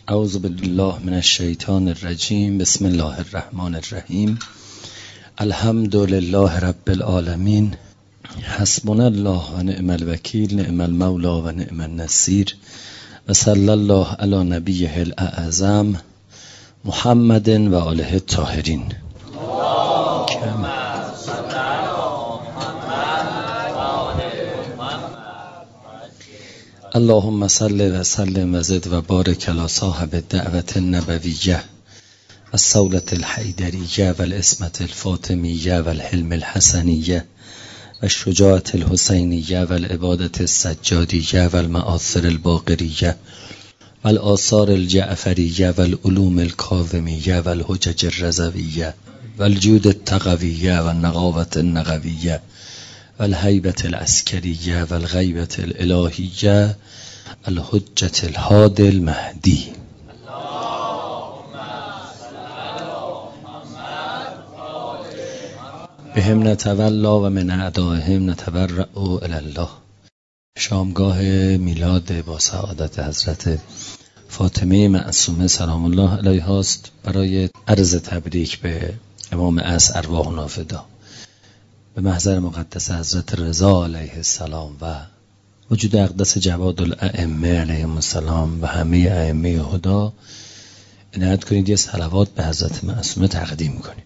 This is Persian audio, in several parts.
اعوذ بالله من الشیطان الرجیم. بسم الله الرحمن الرحیم. الحمد لله رب العالمین. حسبنا الله و نعم الوکیل، نعم المولا و نعم النصیر. و صلی الله علی نبیه الاعظم محمد و آله الطاهرین. اللهم صل و سلم و زد و بارک علی صاحب الدعوة النبویه و الصولة الحیدریه و العصمة الفاطمیه و الحلم الحسنیه و الشجاعة الحسینیه و العبادة السجادیه و المآثر الباقریه و الآثار الجعفریه و العلوم الکاظمیه و الحجج الرضویه و الجود التقویه و النقاوة النقویه و الهیبة العسکریه و الغیبة الالهیه الحجة الهادی المهدی. بهم نتولا و من اعدائهم نتبرأ الی الله. شامگاه میلاد با سعادت حضرت فاطمه معصومه سلام الله علیها است برای عرض تبریک به امام عصر ارواحنا فدا، به محضر مقدس حضرت رضا علیه السلام و وجود اقدس جواد الائمه علیهم السلام و همه ائمه هدا عنایت کنید یه صلوات به حضرت معصومه تقدیم کنید.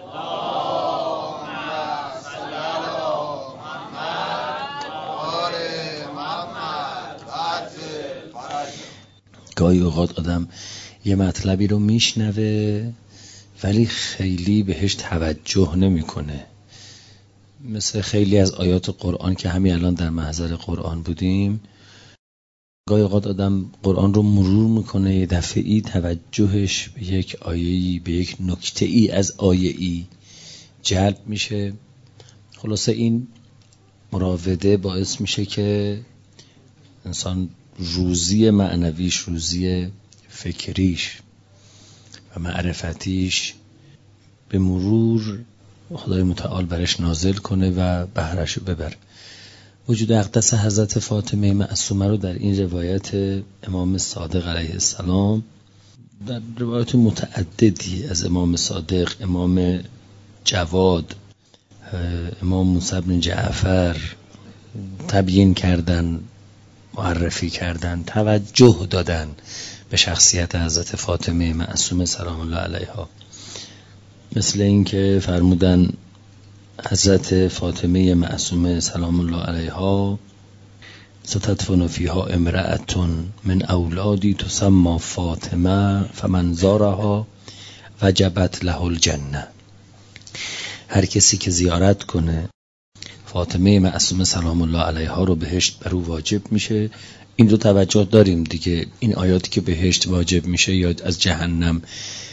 گاهی اوقات آدم یه مطلبی رو میشنوه ولی خیلی بهش توجه نمیکنه، مثل خیلی از آیات قرآن که همین الان در محضر قرآن بودیم. گاهی اوقات آدم قرآن رو مرور میکنه، یه دفعی توجهش به یک آیه‌ای، به یک نکته‌ای از آیه‌ای جلب میشه. خلاصه این مراوده باعث میشه که انسان روزی معنویش، روزی فکریش و معرفتیش به مرور خدای متعال برش نازل کنه و بهرش ببره. وجود اقدس حضرت فاطمه معصومه رو در این روایت امام صادق علیه السلام، در روایت متعددی از امام صادق، امام جواد، امام موسی بن جعفر تبیین کردن، معرفی کردن، توجه دادن به شخصیت حضرت فاطمه معصومه سلام الله علیها. مثل این که فرمودن حضرت فاطمه معصومه سلام الله علیها ستدفن فیها امرأتون من اولادی تسمى فاطمه فمن زارها وجبت له الجنه. هر کسی که زیارت کنه فاطمه معصومه سلام الله علیها رو بهشت بر او واجب میشه. این رو توجه داریم دیگه، این آیاتی که بهشت واجب میشه یا از جهنم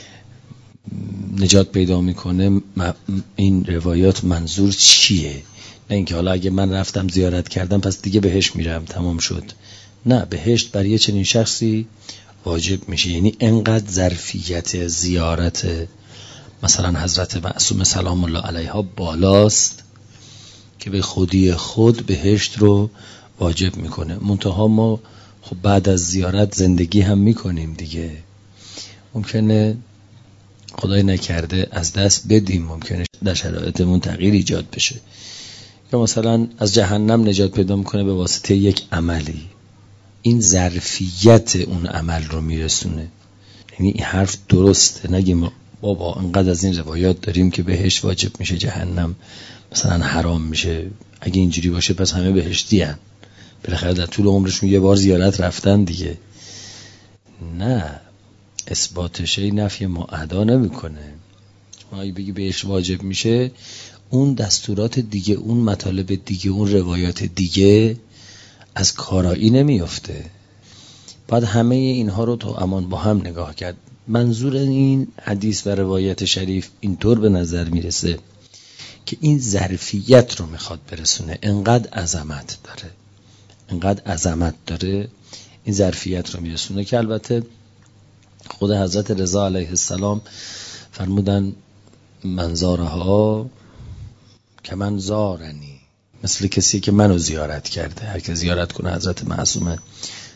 نجات پیدا میکنه، این روایات منظور چیه؟ نه اینکه حالا اگه من رفتم زیارت کردم پس دیگه بهشت میرم تمام شد. نه، بهشت برای چنین شخصی واجب میشه. یعنی انقدر ظرفیت زیارت مثلا حضرت معصومه سلام الله علیها بالاست که به خودی خود بهشت رو واجب میکنه. منتها ما خب بعد از زیارت زندگی هم میکنیم دیگه، ممکنه خدای نکرده از دست بدیم، ممکنه در شرایطمون تغییر ایجاد بشه، یا مثلا از جهنم نجات پیدا میکنه به واسطه یک عملی. این ظرفیت اون عمل رو میرسونه. یعنی این حرف درسته، نگیم بابا انقدر از این روایات داریم که بهشت واجب میشه جهنم مثلا حرام میشه، اگه اینجوری باشه پس همه بهشتی هن، بالاخره در طول عمرشون یه بار زیارت رفتن دیگه. نه، اثبات شی نفی معدا نمیکنه. شما اگه بگی بهش واجب میشه، اون دستورات دیگه، اون مطالب دیگه، اون روایات دیگه از کارایی نمیفته. باید همه اینها رو تو امان با هم نگاه کرد. منظور این حدیث و روایت شریف اینطور به نظر میرسه که این ظرفیت رو میخواد برسونه. انقدر عظمت داره، انقدر عظمت داره، این ظرفیت رو میرسونه که البته خود حضرت رضا علیه السلام فرمودن منظارها که من زارنی، مثل کسی که منو زیارت کرده. هر که زیارت کنه حضرت معصومه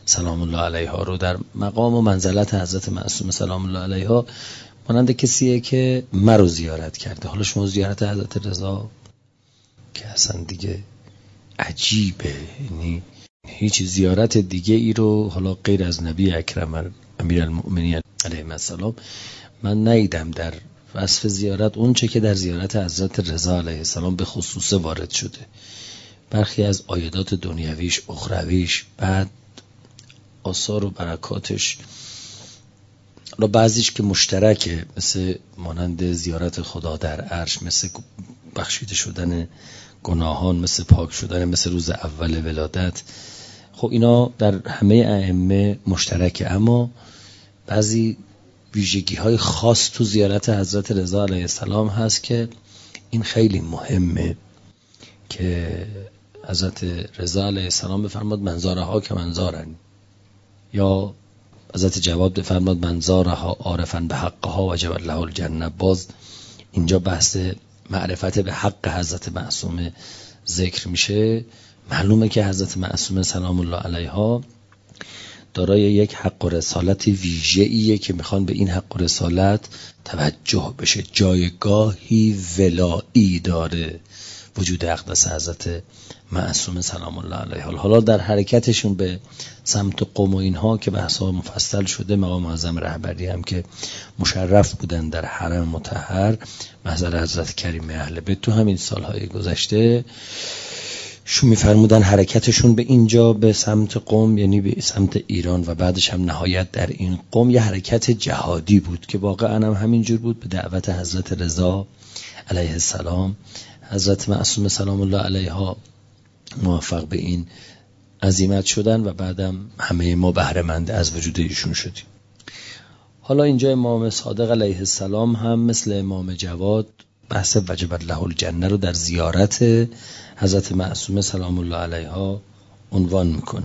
سلام الله علیها رو در مقام و منزلت حضرت معصومه سلام الله علیها مانند کسیه که مرا زیارت کرده. حالا شما زیارت حضرت رضا که اصلا دیگه عجیبه، یعنی هیچ زیارت دیگه ای رو حالا غیر از نبی اکرم امیرالمؤمنین علیه السلام من ندیدم در وصف زیارت اون چه که در زیارت حضرت رضا علیه السلام به خصوص وارد شده. برخی از عایدات دنیویش، اخرویش، بعد آثار و برکاتش، حالا بعضیش که مشترکه مثل مانند زیارت خدا در عرش، مثل بخشیده شدن گناهان، مثل پاک شدن، مثل روز اول ولادت. خب اینا در همه ائمه مشترکه، اما بعضی ویژگی های خاص تو زیارت حضرت رضا علیه السلام هست که این خیلی مهمه که حضرت رضا علیه السلام بفرماد منظارها که منظارن، یا حضرت جواد بفرماد منظارها عارفاً به حقها وجب له الجنه. باز اینجا بحث معرفت به حق حضرت معصومه ذکر میشه. معلومه که حضرت معصومه سلام الله علیها دارای یک حق و رسالت ویژه‌ایه که میخوان به این حق و رسالت توجه بشه. جایگاهی ولایی داره وجود اقدس حضرت معصومه سلام الله علیها. حالا در حرکتشون به سمت قم و اینها که بحث‌ها مفصل شده، مقام معظم رهبری هم که مشرف بودن در حرم مطهر محضر حضرت کریم اهل بیت تو همین سالهای گذشته، شو میفرمودن حرکتشون به اینجا به سمت قم، یعنی به سمت ایران و بعدش هم نهایت در این قم، یه حرکت جهادی بود که واقعا هم همینجور بود. به دعوت حضرت رضا علیه السلام حضرت معصومه سلام الله علیها موفق به این عزیمت شدن و بعدم همه ما بهره مند از وجود ایشون شدیم. حالا اینجا امام صادق علیه السلام هم مثل امام جواد بحث وجب له الجنه رو در زیارت حضرت معصومه سلام الله علیها عنوان میکنه.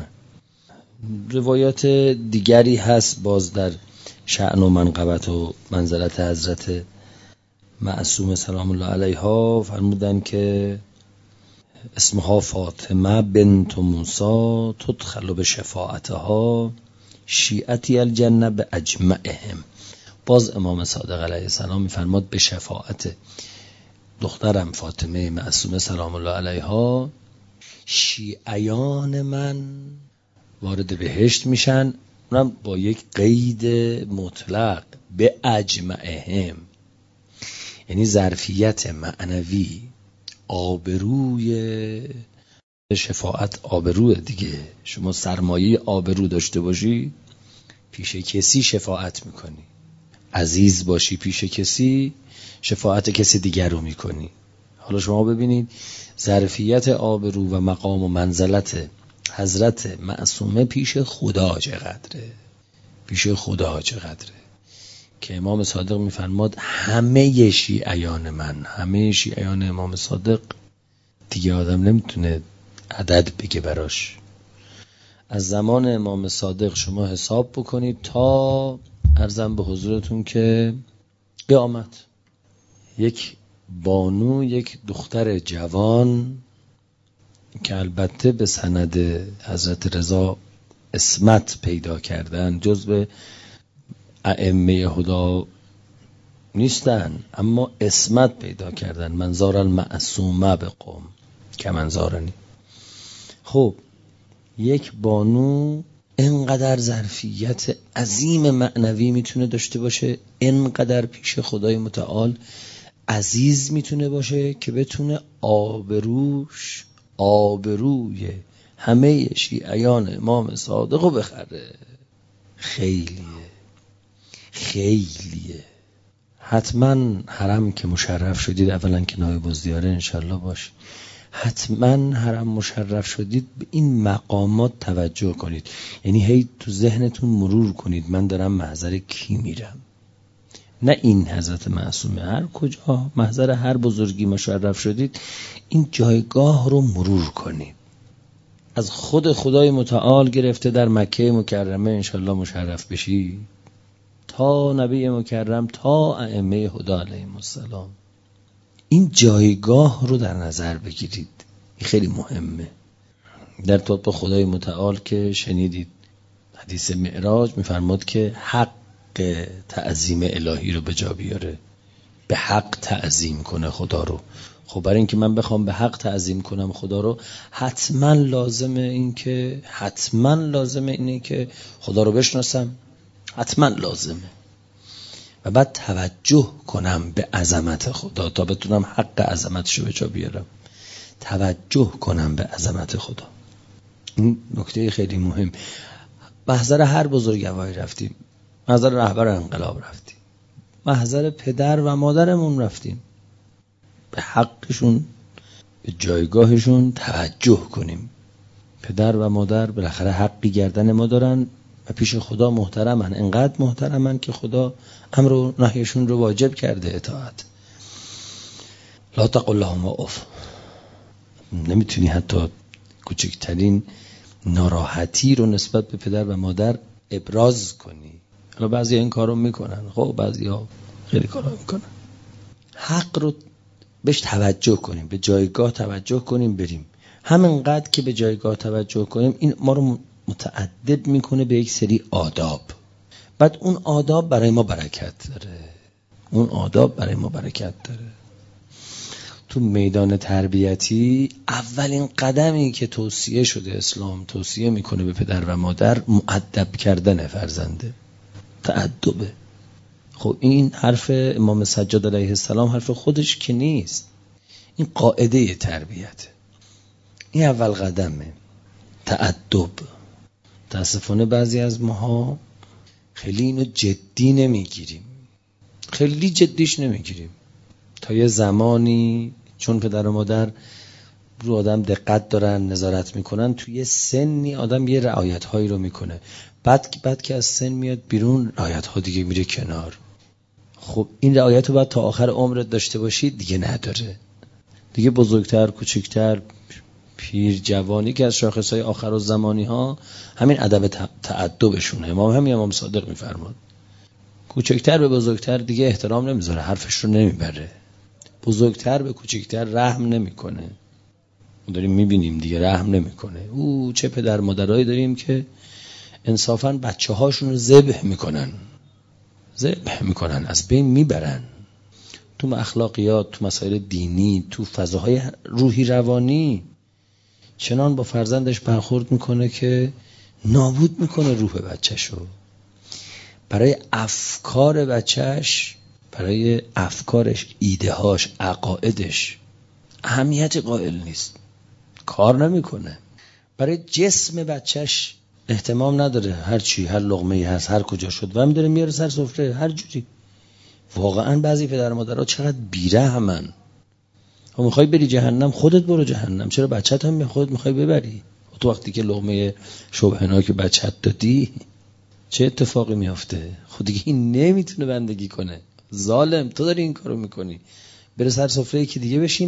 روایات دیگری هست باز در شأن و منقبت و منزلت حضرت معصومه سلام الله علیها. فرمودن که اسمها فاطمه بنت موسی تدخل به شفاعتها شیعتی الجنه به اجمعهم. باز امام صادق علیه السلام میفرماد به شفاعت دخترم فاطمه معصومه سلام الله علیها شیعیان من وارد بهشت میشن، اونم با یک قید مطلق به اجمعهم، یعنی ظرفیت معنوی آبروی شفاعت. آبروه دیگه، شما سرمایه آبرو داشته باشی پیش کسی شفاعت میکنی، عزیز باشی پیش کسی شفاعت کسی دیگر رو میکنی. حالا شما ببینید ظرفیت آبرو و مقام و منزلت حضرت معصومه پیش خدا چقدره، پیش خدا چقدره، که امام صادق میفرماد همه شیعیان من، همه شیعیان امام صادق، دیگه آدم نمیتونه عدد بگه براش. از زمان امام صادق شما حساب بکنید تا عرضم به حضورتون که قیامت، یک بانو، یک دختر جوان که البته به سند حضرت رضا اسمت پیدا کردن، جزو ائمه هدا نیستن اما اسمت پیدا کردن، منظار المعصومه به قوم که منظارنی. خب یک بانو اینقدر ظرفیت عظیم معنوی میتونه داشته باشه، اینقدر پیش خدای متعال عزیز میتونه باشه که بتونه آبروی همه شیعیان امام صادق رو بخره. خیلیه. حتما حرم که مشرف شدید، اولا که نایب الزیاره انشالله باش، حتما حرم مشرف شدید به این مقامات توجه کنید، یعنی هی تو ذهنتون مرور کنید من دارم محضر کی میرم، نه این حضرت معصومه، هر کجا محضر هر بزرگی مشرف شدید این جایگاه رو مرور کنید. از خود خدای متعال گرفته در مکه مکرمه انشالله مشرف بشی، تا نبی مکرم، تا ائمه هدا علیهم السلام، این جایگاه رو در نظر بگیرید. این خیلی مهمه. در طب خدای متعال که شنیدید حدیث معراج میفرماد که حق تعظیم الهی رو به جا بیاره، به حق تعظیم کنه خدا رو. خب برای اینکه من بخوام به حق تعظیم کنم خدا رو، حتما لازمه اینه که خدا رو بشناسم، حتما لازمه، و بعد توجه کنم به عظمت خدا تا بتونم حق عظمتش رو به جا بیارم. توجه کنم به عظمت خدا. این نکته خیلی مهم. محضر هر بزرگواری رفتیم، محضر رهبر انقلاب رفتیم، محضر پدر و مادرمون رفتیم، به حقشون، به جایگاهشون توجه کنیم. پدر و مادر بالاخره حقی گردن ما دارن و پیش خدا محترمن، انقدر محترمن که خدا امر و نهیشون رو واجب کرده اطاعت. لا تقل لهما اف. نمیتونی حتی کوچکترین ناراحتی رو نسبت به پدر و مادر ابراز کنی. حالا بعضی این کارو میکنن، خب بعضی ها خیلی کارا میکنن. حق رو بهش توجه کنیم، به جایگاه توجه کنیم بریم. همینقدر که به جایگاه توجه کنیم این ما رو متعدد میکنه به یک سری آداب. بعد اون آداب برای ما برکت داره. تو میدان تربیتی اولین قدمی که توصیه شده، اسلام توصیه میکنه به پدر و مادر، مؤدب کردن فرزنده، تأدبه. خب این حرف امام سجاد علیه السلام حرف خودش که نیست، این قاعده تربیته. این اول قدمه، تأدب. متاسفانه بعضی از ماها خیلی اینو جدی نمیگیریم، خیلی جدیش نمیگیریم. تا یه زمانی چون پدر و مادر رو آدم دقت دارن، نظارت میکنن، توی سنی آدم یه رعایت هایی رو میکنه، بعد که از سن میاد بیرون رعایت ها دیگه میره کنار. خب این رعایت رو باید تا آخر عمرت داشته باشی، دیگه نداره. دیگه بزرگتر، کوچکتر، پیر، جوانی که از شاخصهای آخر و زمانی ها همین ادب تأدبشونه. امام صادق میفرماد کوچکتر به بزرگتر دیگه احترام نمیذاره، حرفش رو نمیبره. بزرگتر به کوچکتر رحم نمیکنه. ما داریم میبینیم دیگه، رحم نمیکنه. چه پدر مادرایی داریم که انصافاً بچه هاشون رو ذبح میکنن، از بین میبرن. تو اخلاقیات، تو مسائل دینی، تو فضاهای روحی روانی چنان با فرزندش برخورد میکنه که نابود میکنه روح بچه‌شو. برای افکار بچه‌ش، برای افکارش، ایده‌هاش، عقایدش اهمیت قائل نیست، کار نمیکنه. برای جسم بچه‌ش اهتمام نداره، هر لقمه‌ای هست، هر کجا شد و می‌داره میاره سر سفره هر جوری. واقعا بعضی پدر و مادرها چقدر بی‌رحمن. تو میخوای بری جهنم، خودت برو جهنم، چرا بچه‌ت هم خودت میخوای ببری؟ تو وقتی که لقمه شبهناک بچه‌ت دادی چه اتفاقی میافته؟ خود دیگه این نمیتونه بندگی کنه. ظالم، تو داری این کارو میکنی. بره سر سفره یکی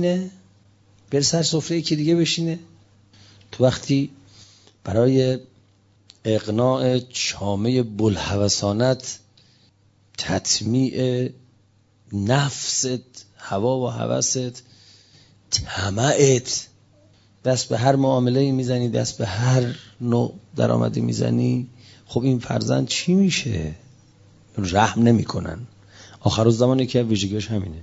دیگه بشینه. تو وقتی برای اقناع چامه بلهوسانت، تطمیع نفست، هوا و هوست، طمعت، دست به هر معامله میزنی، دست به هر نوع درآمدی میزنی، خب این فرزند چی میشه؟ رحم نمیکنن. آخرالزمان که ویژگیش همینه.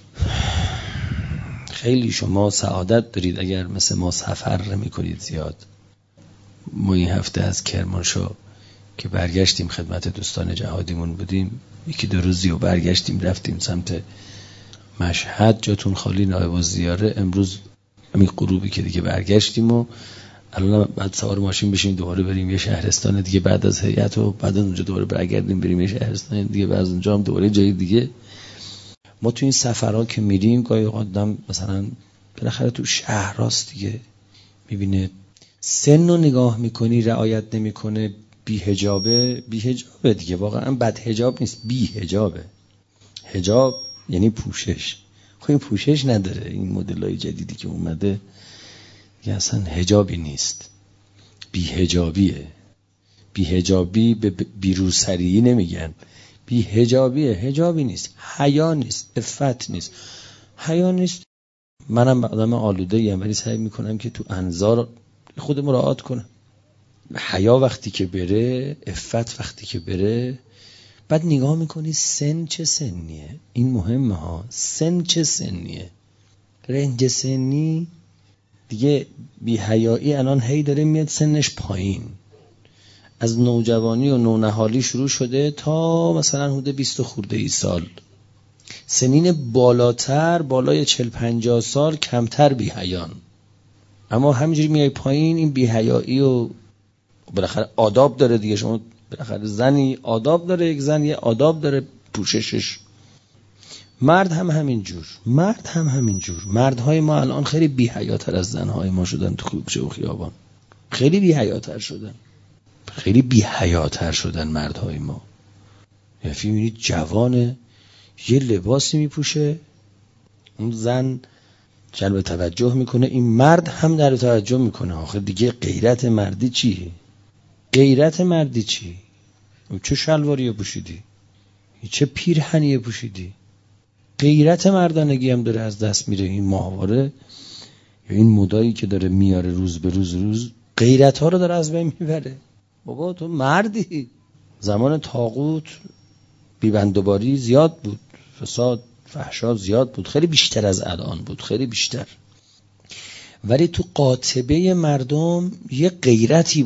خیلی شما سعادت دارید اگر مثل ما سفر نمی‌کنید زیاد. ما این هفته از کرمانشاه که برگشتیم خدمت دوستان جهادیمون بودیم، 1-2 روزی و برگشتیم رفتیم سمت مشهد، جاتون خالی نایب الزیاره. امروز همین غروبی که دیگه برگشتیم و الان بعد سوار ماشین بشیم دوباره بریم یه شهرستان دیگه بعد از هیئت و بعد از اونجا دوباره برگردیم بریم یه شهرستان دیگه، بعد از اونجا هم دوباره جای دیگه. ما تو این سفرها که میریم گاهی آدم مثلا بالاخره تو شهر راست دیگه میبینه سن رو نگاه میکنی رعایت نمیکنه، بی‌حجابه دیگه، واقعا بد حجاب نیست، بی‌حجابه. حجاب یعنی پوشش. خب این پوشش نداره، این مدلای جدیدی که اومده دیگه اصلا حجابی نیست، بی‌حجابیه. بی‌حجابی به بیروسری نمیگن، بی‌حجابیه، حجابی نیست، حیا نیست، عفت نیست، حیا نیست. منم آدم آلوده ایم ولی سعی میکنم که تو انظار خود مراعات کنم. حیا وقتی که بره، عفت وقتی که بره، بعد نگاه میکنی سن چه سنیه. این مهمه ها، سن چه سنیه. رنج سنی دیگه بی حیایی الان هی داره میاد سنش پایین، از نوجوانی و نونهالی شروع شده تا مثلا حدود 20 خورده ای سال. سنین بالاتر، بالای 40-50 سال کمتر بی حیان. اما همینجوری میای پایین، این بی حیایی و بالاخره آداب داره دیگه. شما بالاخره زنی آداب داره، یک زن یه آداب داره پوششش. مرد هم همینجور. مردهای ما الان خیلی بی حیاتر از زنهای ما شدن تو کوچه و خیابان. خیلی بی حیاتر شدن مردهای ما. یعنی میبینید جوانه، یه لباسی میپوشه، اون زن جلب توجه میکنه، این مرد هم در توجه میکنه. آخه دیگه غیرت مردی چی؟ چه شلواری پوشیدی؟ چه پیرهنی پوشیدی؟ غیرت مردانگی هم داره از دست میره. این ماهواره یا این مدایی که داره میاره روز به روز غیرت ها رو داره از بین میبره. بابا تو مردی. زمان طاغوت بیبندوباری زیاد بود، فساد فحشا زیاد بود، خیلی بیشتر از الان بود، خیلی بیشتر. ولی تو قاطبه مردم یه غیرتی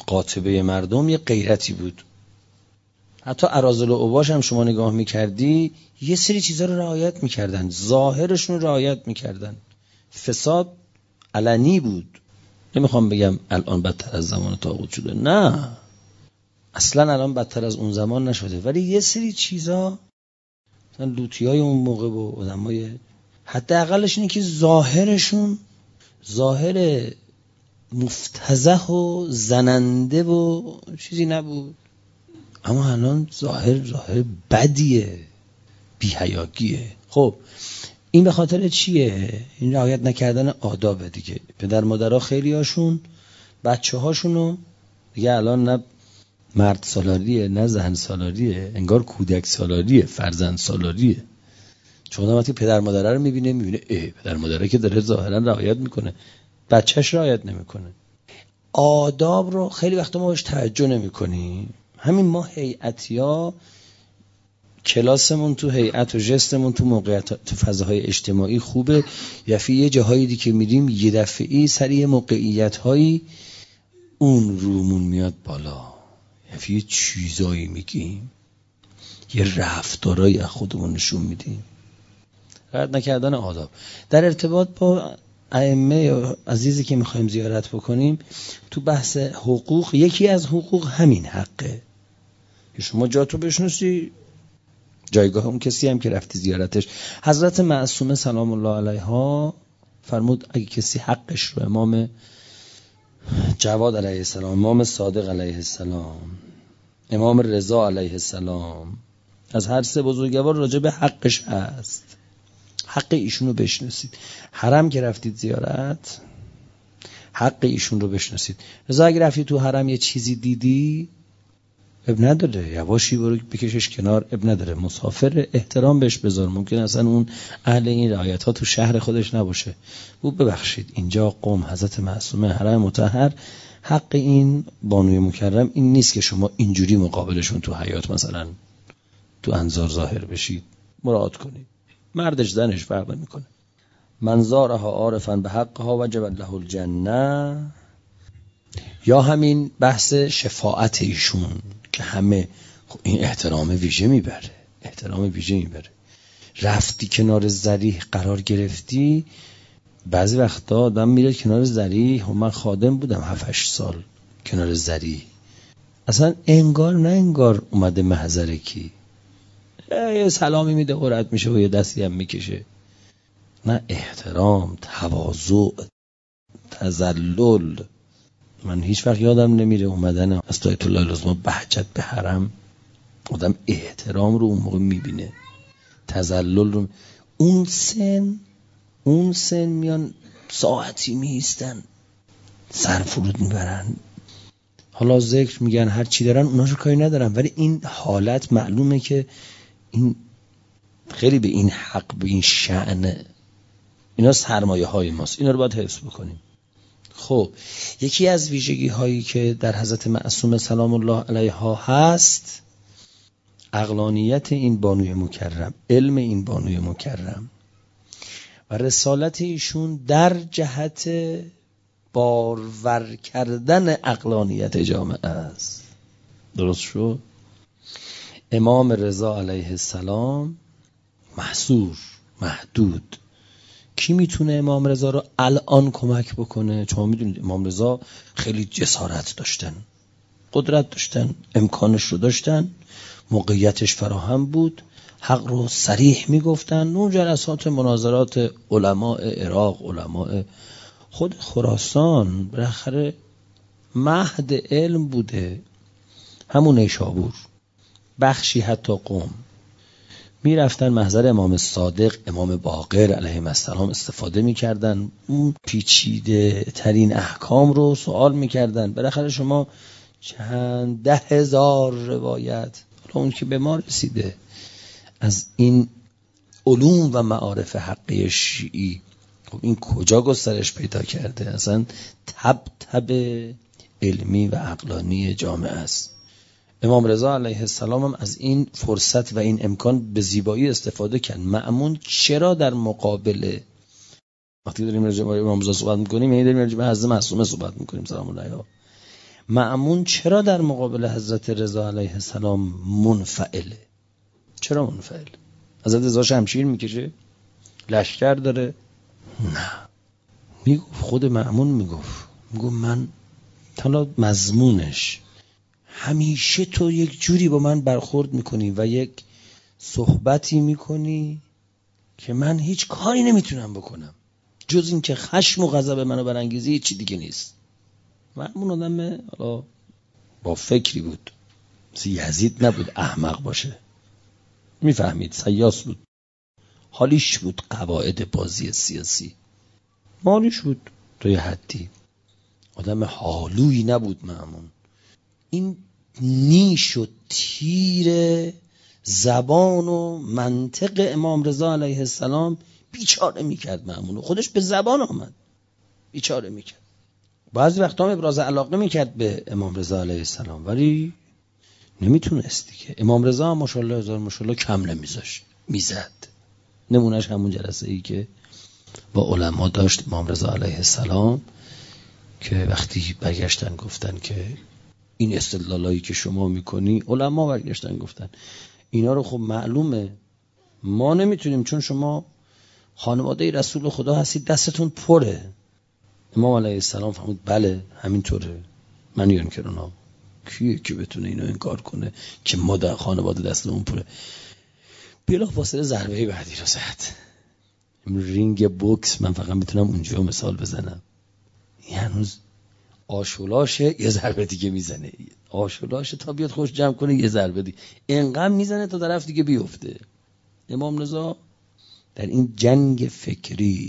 بود. حتی اراذل و اوباش هم شما نگاه میکردی یه سری چیزا رو رعایت میکردن، ظاهرشون رو رعایت میکردن. فساد علنی بود. نمیخوام بگم الان بدتر از زمان طاغوت شده، نه اصلا الان بدتر از اون زمان نشده، ولی یه سری چیزا مثلا لوطیای اون موقع و آدمای حداقلش اینه که ظاهرشون ظاهر مفتضح و زننده و چیزی نبود، اما الان ظاهر بدیه، بی‌حیاییه. خب این به خاطر چیه؟ این رعایت نکردن آدابه دیگه. پدر مادرها خیلی هاشون بچه هاشونو دیگه الان نه مرد سالاریه نه زن سالاریه، انگار کودک سالاریه، فرزند سالاریه. چون وقتی پدر مادره رو میبینه پدر مادره که داره ظاهرا رعایت میکنه، بچهش رعایت نمیکنه. آداب رو خیلی وقتا ما بهش توجه نمیکنیم. همین ما هیئتیا کلاسمون تو هیئت و جستمون تو موقعیت تو فضاهای اجتماعی خوبه، یه جاهایی دی که میریم یه دفعی سری موقعیت‌هایی اون رومون میاد بالا، یه چیزایی میگیم، یه رفتارایی از خودمون نشون میدیم. رعایت نکردن آداب در ارتباط با ائمه عزیزی که میخوایم زیارت بکنیم تو بحث حقوق، یکی از حقوق همین حقه که شما جاتو بشناسی، جایگاه اون کسی هم که رفتی زیارتش. حضرت معصومه سلام الله علیها فرمود اگه کسی حقش رو، امام جواد علیه السلام، امام صادق علیه السلام، امام رضا علیه السلام، از هر سه بزرگوار راجع به حقش هست، حق ایشون رو بشناسید. حرم که رفتید زیارت، حق ایشون رو بشناسید. رضا اگه رفتید تو حرم یه چیزی دیدی، اب نداره، یواشی برو بکشش کنار، اب نداره، مسافر احترام بهش بذار. ممکن اصلا اون اهل این رعایت ها تو شهر خودش نباشه. ببخشید اینجا قوم حضرت معصومه حرم مطهر، حق این بانوی مکرم این نیست که شما اینجوری مقابلشون تو حیات مثلا تو انظار ظاهر بشید. مراعات کنید، مردش زنش فرق نمیکنه. من زارها عارفا به حقها وجب له الجنه. یا همین بحث شفاعت ایشون که همه این احترام ویژه میبره. رفتی کنار ذریح قرار گرفتی، بعضی وقتا آدم میره کنار ذریح، من خادم بودم 7-8 سال کنار ذریح، اصلا انگار نه انگار اومده محضر کی، یه سلامی میده و رد میشه و یه دستی هم میکشه. نه احترام، تواضع، تذلل. من هیچ وقت یادم نمیره اومدن از آیت الله العظمی بهجت به حرم، آدم احترام رو اون موقع میبینه، تذلل رو. اون سن میان ساعتی میستن، سر فرود میبرن، حالا ذکر میگن، هر چی دارن اوناشو کاری ندارن، ولی این حالت معلومه که این خیلی به این حق، به این شأن، اینا سرمایه های ماست، اینا رو باید حفظ بکنیم. خب یکی از ویژگی هایی که در حضرت معصومه سلام الله علیها هست عقلانیت این بانوی مکرم، علم این بانوی مکرم و رسالت ایشون در جهت بارور کردن عقلانیت جامعه است. درست شد؟ امام رضا علیه السلام محصور، محدود. کی میتونه امام رضا رو الان کمک بکنه؟ شما میدونید امام رضا خیلی جسارت داشتن، قدرت داشتن، امکانش رو داشتن، موقعیتش فراهم بود، حق رو صریح میگفتن. اون جلسات مناظرات علماء عراق، علماء خود خراسان بالاخره مهد علم بوده، همون نیشابور، بخشی حتی قم، می رفتن محضر امام صادق، امام باقر علیه السلام استفاده می کردن، اون پیچیده ترین احکام رو سوال می کردن. بالاخره شما چند 10,000 روایت، اون که به ما رسیده از این علوم و معارف حقی شیعی، خب این کجا گسترش پیدا کرده؟ اصلا تب علمی و عقلانی جامعه است. امام رضا علیه السلام هم از این فرصت و این امکان به زیبایی استفاده کرد. مأمون چرا در مقابل، وقتی داریم راجع به امام رضا صحبت می‌کنیم یعنی داریم راجع به حضرت معصومه صحبت می‌کنیم سلام الله علیها، مأمون چرا در مقابل حضرت رضا علیه السلام منفعله؟ چرا منفعل؟ حضرت رضا شمشیر میکشه؟ لشکر داره؟ نه. میگفت، خود مأمون میگفت من حالا مضمونش همیشه تو یک جوری با من برخورد میکنی و یک صحبتی میکنی که من هیچ کاری نمیتونم بکنم جز این که خشم و غضب منو برانگیزی، هیچ دیگه نیست. مأمون آدم حالا با فکری بود، یزید نبود احمق باشه، میفهمید، سیاس بود، حالیش بود قواعد بازی سیاسی، مالیش بود تا یه حدی، آدم حالویی نبود مأمون. این نیش و تیر زبان و منطق امام رضا علیه السلام بیچاره میکرد مأمون، خودش به زبان آمد بیچاره میکرد. بعضی وقتا هم ابراز علاقه میکرد به امام رضا علیه السلام ولی نمیتونست دیگه. امام رضا هم ماشاءالله هزار ماشاءالله کم نمیذاشت، میزد. نمونهش همون جلسه ای که با علما داشت امام رضا علیه السلام که وقتی برگشتن گفتن که این استدلالایی که شما میکنی، علما برگشتن گفتن اینا رو خب معلومه ما نمیتونیم چون شما خانواده رسول خدا هستید دستتون پره. امام علیه السلام فهمید بله همینطوره، من یانکرنا کیه که بتونه اینو انکار کنه که ما در خانواده دستمون پره. بلا فاصله ضربه بعدی رو زد. رینگ بوکس من فقط میتونم اونجا مثال بزنم، هنوز آشولاشه یه ضربه دیگه میزنه، آشولاشه تا بیاد خوش جمع کنه یه ضربه دیگه، اینقدر میزنه تا طرف دیگه بیفته. امام رضا در این جنگ فکری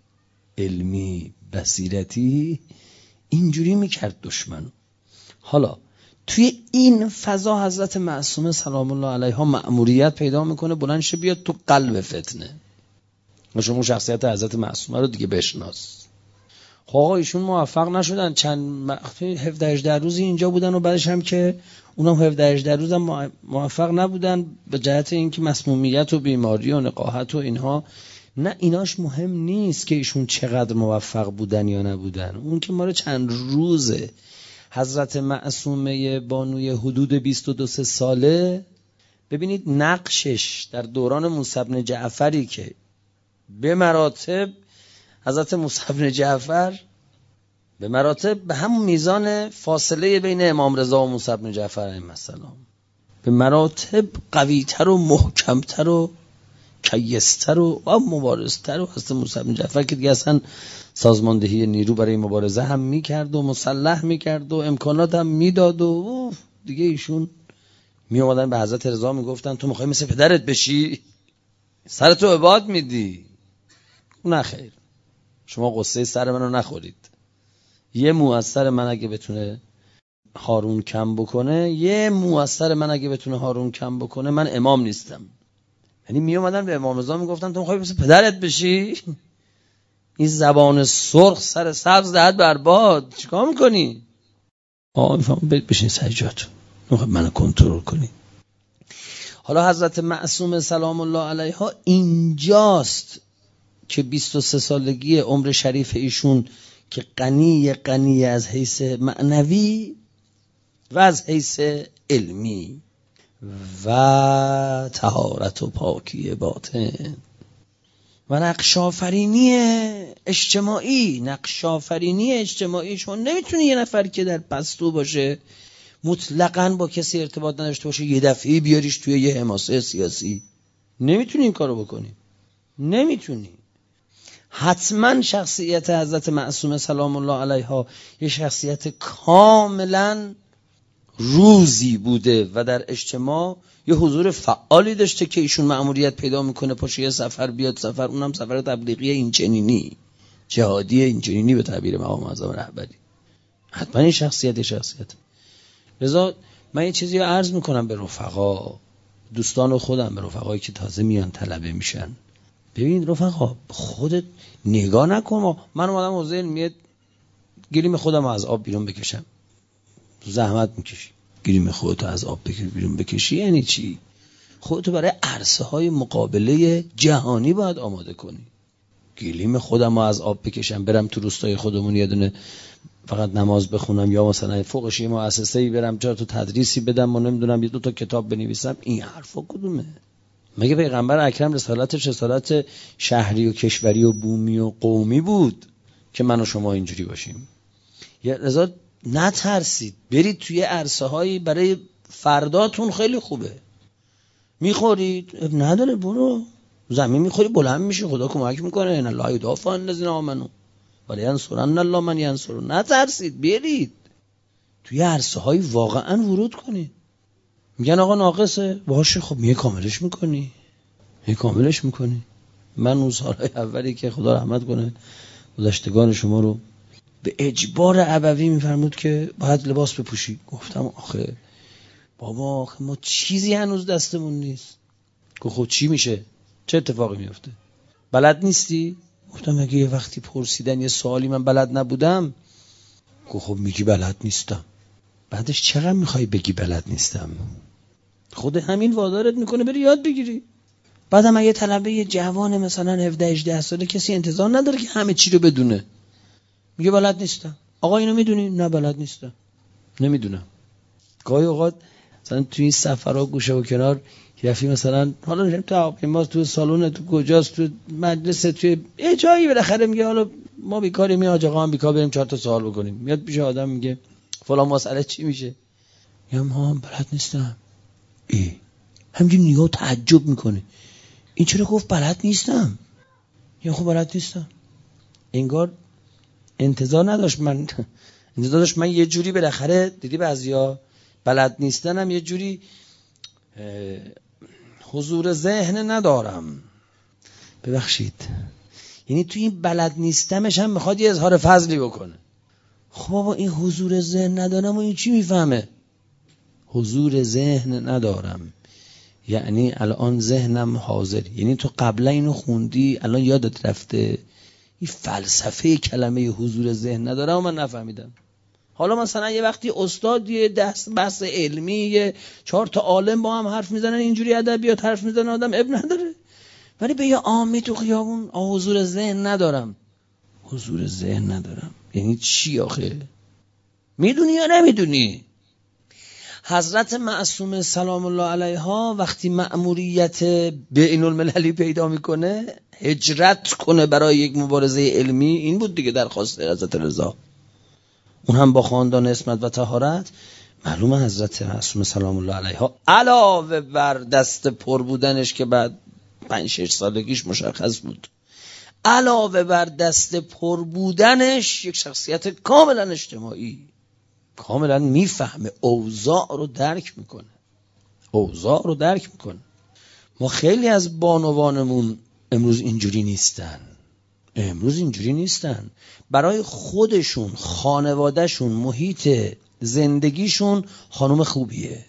علمی بصیرتی اینجوری میکرد دشمنو. حالا توی این فضا حضرت معصومه سلام الله علیها مأموریت پیدا میکنه بلند شه بیاد تو قلب فتنه. شما شخصیت حضرت معصومه رو دیگه بشناس. خب آقا ایشون موفق نشدن، چند 17-18 روزی اینجا بودن و بعدش هم که اونم 17-18 روز هم موفق نبودن به جهت اینکه مسمومیت و بیماری و نقاهت و اینها. نه ایناش مهم نیست که ایشون چقدر موفق بودن یا نبودن، اون که ما رو چند روزه. حضرت معصومه بانوی حدود 22 ساله ببینید نقشش در دوران موسی بن جعفری که به مراتب حضرت موسی بن جعفر به مراتب به همون میزان فاصله بین امام رضا و موسی بن جعفر علیه السلام به مراتب قوی‌تر و محکم‌تر و کیستر و مبارزتر و حضرت موسی بن جعفر که دیگه اصلا سازماندهی نیرو برای مبارزه هم میکرد و مسلح میکرد و امکانات هم میداد و دیگه ایشون می اومدن به حضرت رضا میگفتن تو میخوای مثل پدرت بشی؟ سرتو به باد میدی؟ نه خیر، شما قصه سر منو نخورید. یه مو از سر من اگه بتونه هارون کم بکنه، یه مو از سر من اگه بتونه هارون کم بکنه، من امام نیستم. یعنی می اومدن به امام رضا میگفتن تو میخوای مثل پدرت بشی؟ این زبان سرخ سر سبز دهد برباد. چیکار میکنی؟ میفهمم بشین سجاد میخواد منو کنترل کنی. حالا حضرت معصومه سلام الله علیها اینجاست که 23 سالگی عمر شریف ایشون که غنی از حیث معنوی و از حیث علمی و طهارت و پاکی باطن و نقش آفرینی اجتماعی شما نمیتونی یه نفر که در پستو باشه مطلقاً با کسی ارتباط نداشته باشه یه دفعه بیاریش توی یه حماسه سیاسی. نمیتونی این کارو بکنی. نمیتونی. حتما شخصیت حضرت معصومه سلام الله علیها یه شخصیت کاملا روزی بوده و در اجتماع یه حضور فعالی داشته که ایشون مأموریت پیدا میکنه پاشه یه سفر بیاد سفر، اونم سفر تبلیغی اینچنینی جهادی اینچنینی به تعبیر مقام معظم رهبری. حتما این شخصیت. لذا من یه چیزی رو عرض میکنم به رفقا، دوستان و خودم، به رفقایی که تازه میان طلبه میشن. ببین رفقا، خودت نگاه نکن من اومدم حوزه علمیه گلیم خودم از آب بیرون بکشم. زحمت میکشی گلیم خودتو از آب بیرون بکشی یعنی چی؟ خودتو برای عرصه های مقابله جهانی باید آماده کنی. گلیم خودم از آب بکشم برم تو روستای خودمون یه دونه فقط نماز بخونم یا مثلا فوقش یه مؤسسه‌ای برم جا تو تدریسی بدم و نمیدونم یه دو تا کتاب بنویسم، این حرفا کدومه؟ مگه پیغمبر اکرم رسالت شهری و کشوری و بومی و قومی بود که من و شما اینجوری باشیم؟ یا رضا نترسید برید توی عرصه هایی برای فرداتون خیلی خوبه. میخورید نداره برو زمین میخوری بلند میشه، خدا کمک میکنه. ان الله یدافع عن الذین آمنوا ولی ینصرن الله من ینصره. نترسید برید توی عرصه های واقعا ورود کنید. میگن آقا ناقصه، باشه خب یه کاملش میکنی. من اون سالهای اولی که خدا رحمت کنه گذشتگان شما رو به اجبار ابوی میفرمود که باید لباس بپوشی. گفتم آخه بابا ما چیزی هنوز دستمون نیست. گفت خب چی میشه؟ چه اتفاقی میفته؟ بلد نیستی؟ گفتم اگه یه وقتی پرسیدن یه سوالی من بلد نبودم، گفت خب میگی بلد نیستم، بعدش چقدر میخوای بگی بلد نیستم؟ خود همین وادارت میکنه بری یاد بگیری. بعدم اگه طلبه جوان مثلا 17-18 ساله کسی انتظار نداره که همه چی رو بدونه، میگه بلد نیستم. آقا اینو میدونی؟ نه بلد نیستم، نمیدونم. گاهی اوقات مثلا توی این سفرها گوشه و کنار یفی مثلا حالا نمیدونم تو هواپیما تو سالن تو کجاست تو مجلس توی یه جایی بالاخره میگه حالا ما بیکاریم یا آقا هم بیکار بریم 4 تا سوال بکنیم. میاد پیش آدم میگه فلان مسئله چی میشه؟ میگم ها بلد نیستم. همینجوری نگاه تعجب میکنه این چرا گفت بلد نیستم؟ یا خب بلد نیستم. انگار انتظار نداشت من یه جوری بالاخره دیدی بعضیا بلد نیستنم یه جوری حضور ذهن ندارم، ببخشید، یعنی توی این بلد نیستمش هم میخواد یه اظهار فضلی بکنه. خب بابا این حضور ذهن ندارم و این چی میفهمه؟ حضور ذهن ندارم یعنی الان ذهنم حاضر، یعنی تو قبلا اینو خوندی الان یادت رفته. این فلسفه کلمه حضور ذهن ندارم و من نفهمیدم. حالا مثلا یه وقتی استاد یه بحث علمی یه 4 تا عالم با هم حرف میزنن اینجوری ادبیات حرف میزنن آدم اب نداره، ولی به یه عامی تو خیابون حضور ذهن ندارم. حضور ذهن ندارم یعنی چی آخه؟ میدونی یا نمیدونی؟ حضرت معصومه سلام الله علیها وقتی مأموریت بین المللی پیدا میکنه هجرت کنه برای یک مبارزه علمی، این بود دیگه درخواست حضرت رضا، اون هم با خاندان عصمت و طهارت. معلومه حضرت معصومه سلام الله علیها علاوه بر دست پر بودنش که بعد 5-6 سالگیش مشخص بود، علاوه بر دست پر بودنش یک شخصیت کاملا اجتماعی، کاملا میفهمه، اوضاع رو درک میکنه. ما خیلی از بانوانمون امروز اینجوری نیستن. برای خودشون، خانوادهشون، محیط زندگیشون خانم خوبیه،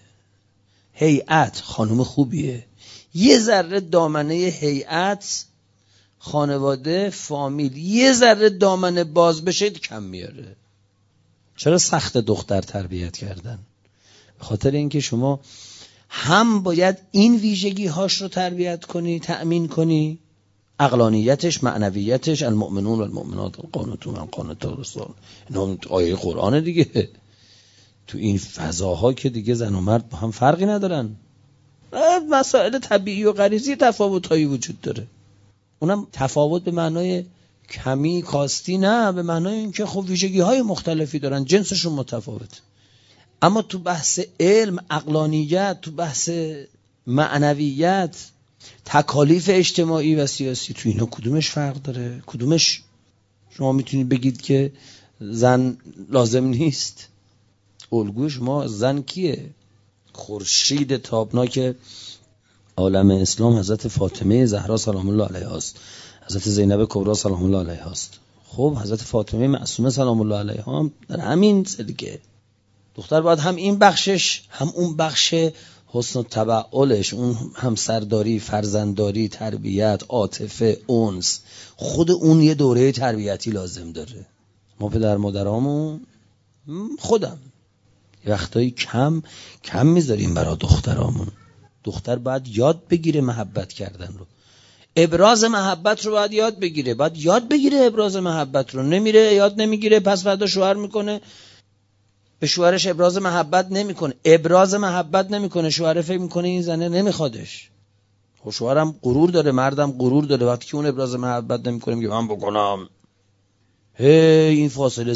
هیئت خانم خوبیه، یه ذره دامنه هیئت خانواده، فامیل یه ذره دامنه باز بشه کم میاره. چرا سخت دختر تربیت کردن؟ به خاطر اینکه شما هم باید این ویژگی هاش رو تربیت کنی، تأمین کنی، عقلانیتش، معنویتش، المؤمنون والمؤمنات القانتون والقانتات رسول، اینا آیه قرآن دیگه. تو این فضاها که دیگه زن و مرد با هم فرقی ندارن، مسائل طبیعی و غریزی تفاوت‌هایی وجود داره. اونم تفاوت به معنای کمی کاستی نه، به معنای اینکه خب ویژگی‌های مختلفی دارن، جنسشون متفاوت. اما تو بحث علم، عقلانیت، تو بحث معنویت، تکالیف اجتماعی و سیاسی، تو اینا کدومش فرق داره؟ کدومش شما میتونید بگید که زن لازم نیست؟ الگوی شما زن کیه؟ خورشید تابناک عالم اسلام حضرت فاطمه زهرا سلام الله علیها است، حضرت زینب کبرا سلام الله علیها است. خب حضرت فاطمه معصومه سلام الله علیها هم در همین سلکه. دختر باید هم این بخشش هم اون بخش حسن تبعلش، اون همسرداری، فرزندداری، تربیت، عاطفه، انس، خود اون یه دوره تربیتی لازم داره. ما پدر مادرامون، خودم یه وقتایی کم میذاریم برای دخترامون. دختر باید یاد بگیره محبت کردن رو، ابراز محبت رو باید یاد بگیره ابراز محبت رو. نمیره یاد نمیگیره، پس فردا شوهر میکنه، به شوهرش ابراز محبت نمیکنه، شوهر فکر میکنه این زنه نمیخوادش. خب شوهرم غرور داره، مردم غرور داره، وقتی که اون ابراز محبت نمیکنه میگه من بکنم، این فاصله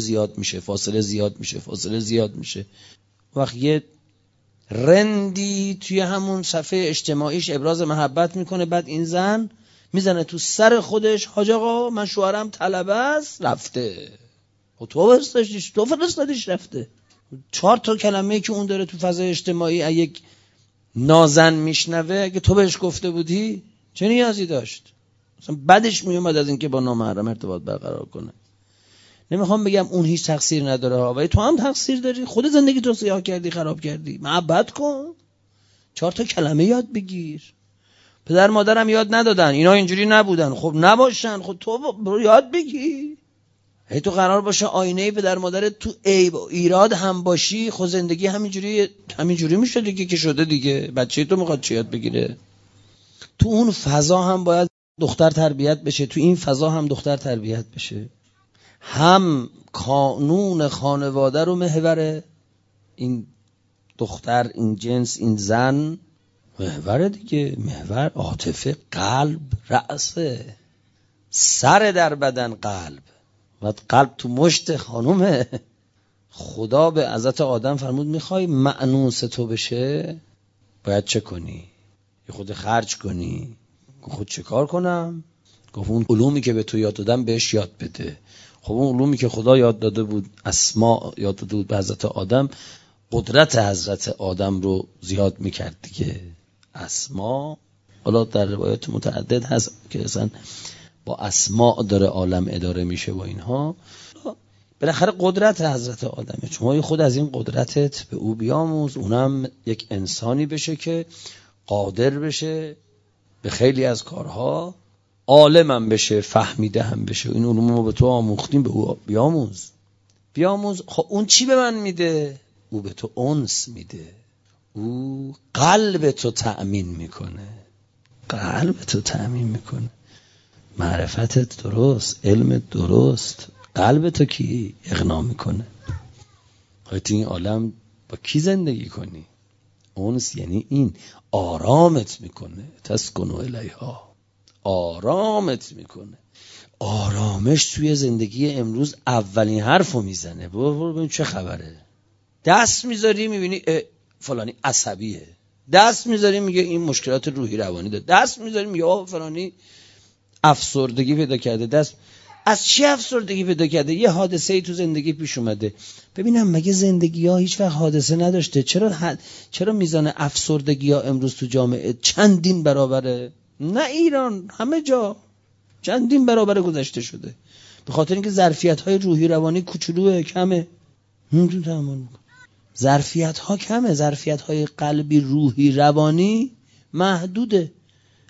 زیاد میشه. وقت یه رندی توی همون صفحه اجتماعیش ابراز محبت میکنه، بعد این زن میزنه تو سر خودش، حاج آقا من شوهرم طلبه است رفته. خب تو فرستادیش رفته. 4 کلمه که اون داره تو فضای اجتماعی یک نازن میشنوه، اگه تو بهش گفته بودی چه نیازی داشت؟ مثلا بدش میومد از اینکه با نامحرم ارتباط برقرار کنه. نمیخوام بگم اون هیچ تقصیر نداره ها، ولی تو هم تقصیر داری. خود زندگی تو سیاه کردی، خراب کردی. محبت کن، 4 کلمه یاد بگیر. پدر مادرم یاد ندادن، اینا اینجوری نبودن، خب نباشن، خب تو برو یاد بگیر. تو قرار باشه آینه پدر مادرت تو عیب و ایراد هم باشی، خود زندگی همینجوری میشه دیگه که شده دیگه. بچه تو میخواد چی یاد بگیره؟ تو اون فضا هم باید دختر تربیت بشه، تو این فضا هم دختر تربیت بشه. هم کانون خانواده رو محور این دختر، این جنس، این زن محور دیگه، محور عاطفه، قلب، رأسه، سر در بدن قلب. بعد قلب تو مشت خانومه. خدا به حضرت آدم فرمود میخوای مأنوس تو بشه باید چه کنی؟ یه خود خرج کنی. خود چه کار کنم؟ گفت اون علومی که به تو یاد دادم بهش یاد بده. خب اون علومی که خدا یاد داده بود، اسما یاد داده بود به حضرت آدم، قدرت حضرت آدم رو زیاد میکرد دیگه. اسما حالا در روایات متعدد هست که اصلا با اسما داره عالم اداره میشه و اینها. بالاخره قدرت حضرت آدمه، شما خود از این قدرتت به او بیاموز، اونم یک انسانی بشه که قادر بشه به خیلی از کارها، عالم هم بشه، فهمیده هم بشه. این علوم ما به تو آموختیم، به او بیاموز. خب اون چی به من میده؟ او به تو انس میده، او قلب تو تأمین میکنه. معرفتت درست، علمت درست، قلب تو کی اغنا میکنه؟ خواهی این عالم با کی زندگی کنی؟ انس یعنی این آرامت میکنه، تسکنو الیها، آرامت میکنه. آرامش توی زندگی امروز اولین حرفو میزنه. برو ببین چه خبره. دست میذاری میبینی فلانی عصبیه، دست میذاری میگه این مشکلات روحی روانی داره، دست میذاری میگه فلانی افسردگی پیدا کرده. دست از چی افسردگی پیدا کرده؟ یه حادثه‌ای تو زندگی پیش اومده. ببینم مگه زندگی ها هیچ وقت حادثه نداشته؟ چرا میزان افسردگی ها امروز تو جامعه چندین برابره؟ نه ایران، همه جا چندین برابر گذشته شده. به خاطر اینکه ظرفیت های روحی روانی کوچولوه، کمه. ظرفیت ها کمه، ظرفیت های قلبی روحی روانی محدوده.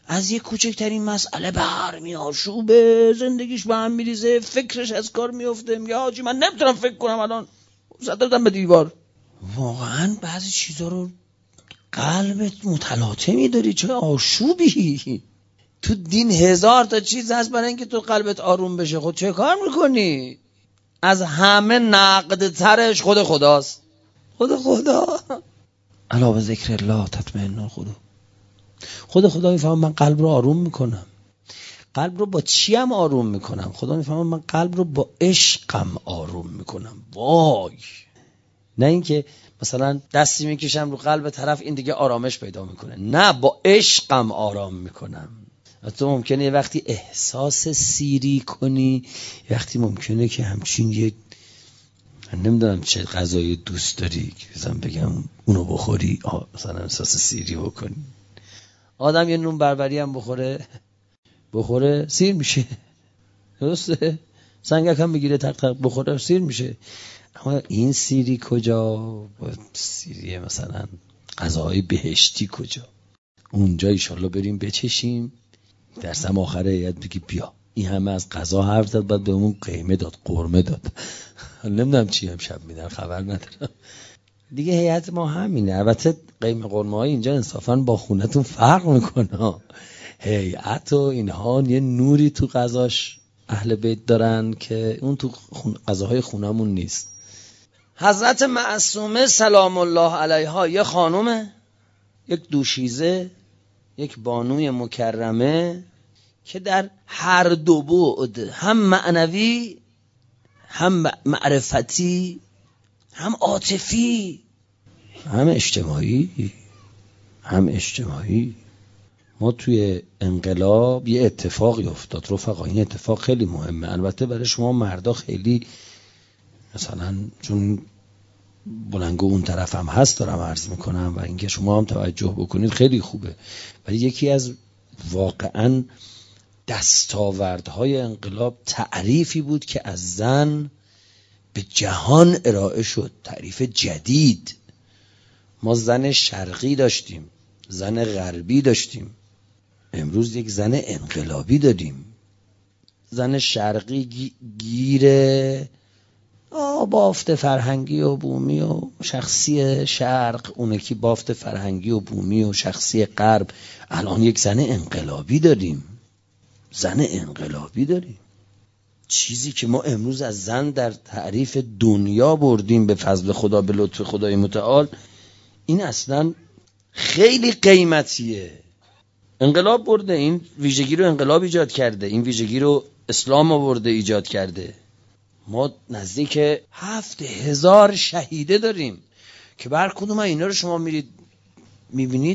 از یک کوچکترین مسئله به هر میاشوبه، زندگیش به هم میریزه، فکرش از کار میفته، میگه حاجی من نمیتونم فکر کنم، الان زدم به دیوار. واقعا بعضی چیزا رو قلبت متلاطمی داری، چه آشوبی. تو دین 1000 تا چیز هست برای اینکه تو قلبت آروم بشه. خود چه کار میکنی؟ از همه نقد ترش خود خداست. خود خدا. الا به ذکر الله تطمئن القلوب. خود خدا میفهمه من قلب رو آروم میکنم. قلب رو با چیم آروم میکنم؟ خدا میفهمه من قلب رو با عشقم آروم میکنم. وای. نه اینکه مثلا دستی میکشم رو قلب طرف این دیگه آرامش پیدا میکنه. نه، با عشقم آرام میکنم. تو ممکنه یه وقتی احساس سیری کنی، یه وقتی ممکنه که همچین یه نمیدونم چه غذایی دوست داری که مثلا بگم اونو بخوری، مثلا احساس سیری بکنی. آدم یه نون بربری هم بخوره سیر میشه، درسته؟ سنگک هم بگیره تق تق بخوره سیر میشه. اما این سیری کجا؟ با سیری مثلا غذاهای بهشتی کجا؟ اونجا ایشالله بریم بچشیم، درسم آخره هیئت بگی بیا این همه از غذا حرف زد، بعد به اون قیمه داد، قرمه داد. نمیدونم چی هم شب میدن، خبر ندارم دیگه. هیئت ما همینه. البته قیمه قرمه های اینجا انصافا با خونتون فرق میکنه. هیئت و اینها یه نوری تو غذاش اهل بیت دارن که اون تو غذاهای خونمون نیست. حضرت معصومه سلام الله علیها یه خانومه، یک دوشیزه، یک بانوی مکرمه که در هر دو بعد، هم معنوی هم معرفتی هم عاطفی هم اجتماعی ما توی انقلاب یه اتفاقی افتاد رفقا. این اتفاق خیلی مهمه. البته برای شما مردا خیلی مثلا چون بلنگو اون طرف هم هست دارم عرض میکنم و اینکه شما هم توجه بکنید خیلی خوبه. ولی یکی از واقعا دستاوردهای انقلاب تعریفی بود که از زن به جهان ارائه شد. تعریف جدید. ما زن شرقی داشتیم، زن غربی داشتیم، امروز یک زن انقلابی داریم. زن شرقی گیره بافت فرهنگی و بومی و شخصی شرق، اونه که بافت فرهنگی و بومی و شخصی غرب. الان یک زن انقلابی داریم. چیزی که ما امروز از زن در تعریف دنیا بردیم به فضل خدا، به لطف خدای متعال، این اصلا خیلی قیمتیه. انقلاب برده، این ویژگی رو انقلاب ایجاد کرده، این ویژگی رو اسلام آورده ایجاد کرده. ما نزدیک 7000 شهیده داریم که بر کدوم اینا رو شما میرید میبینید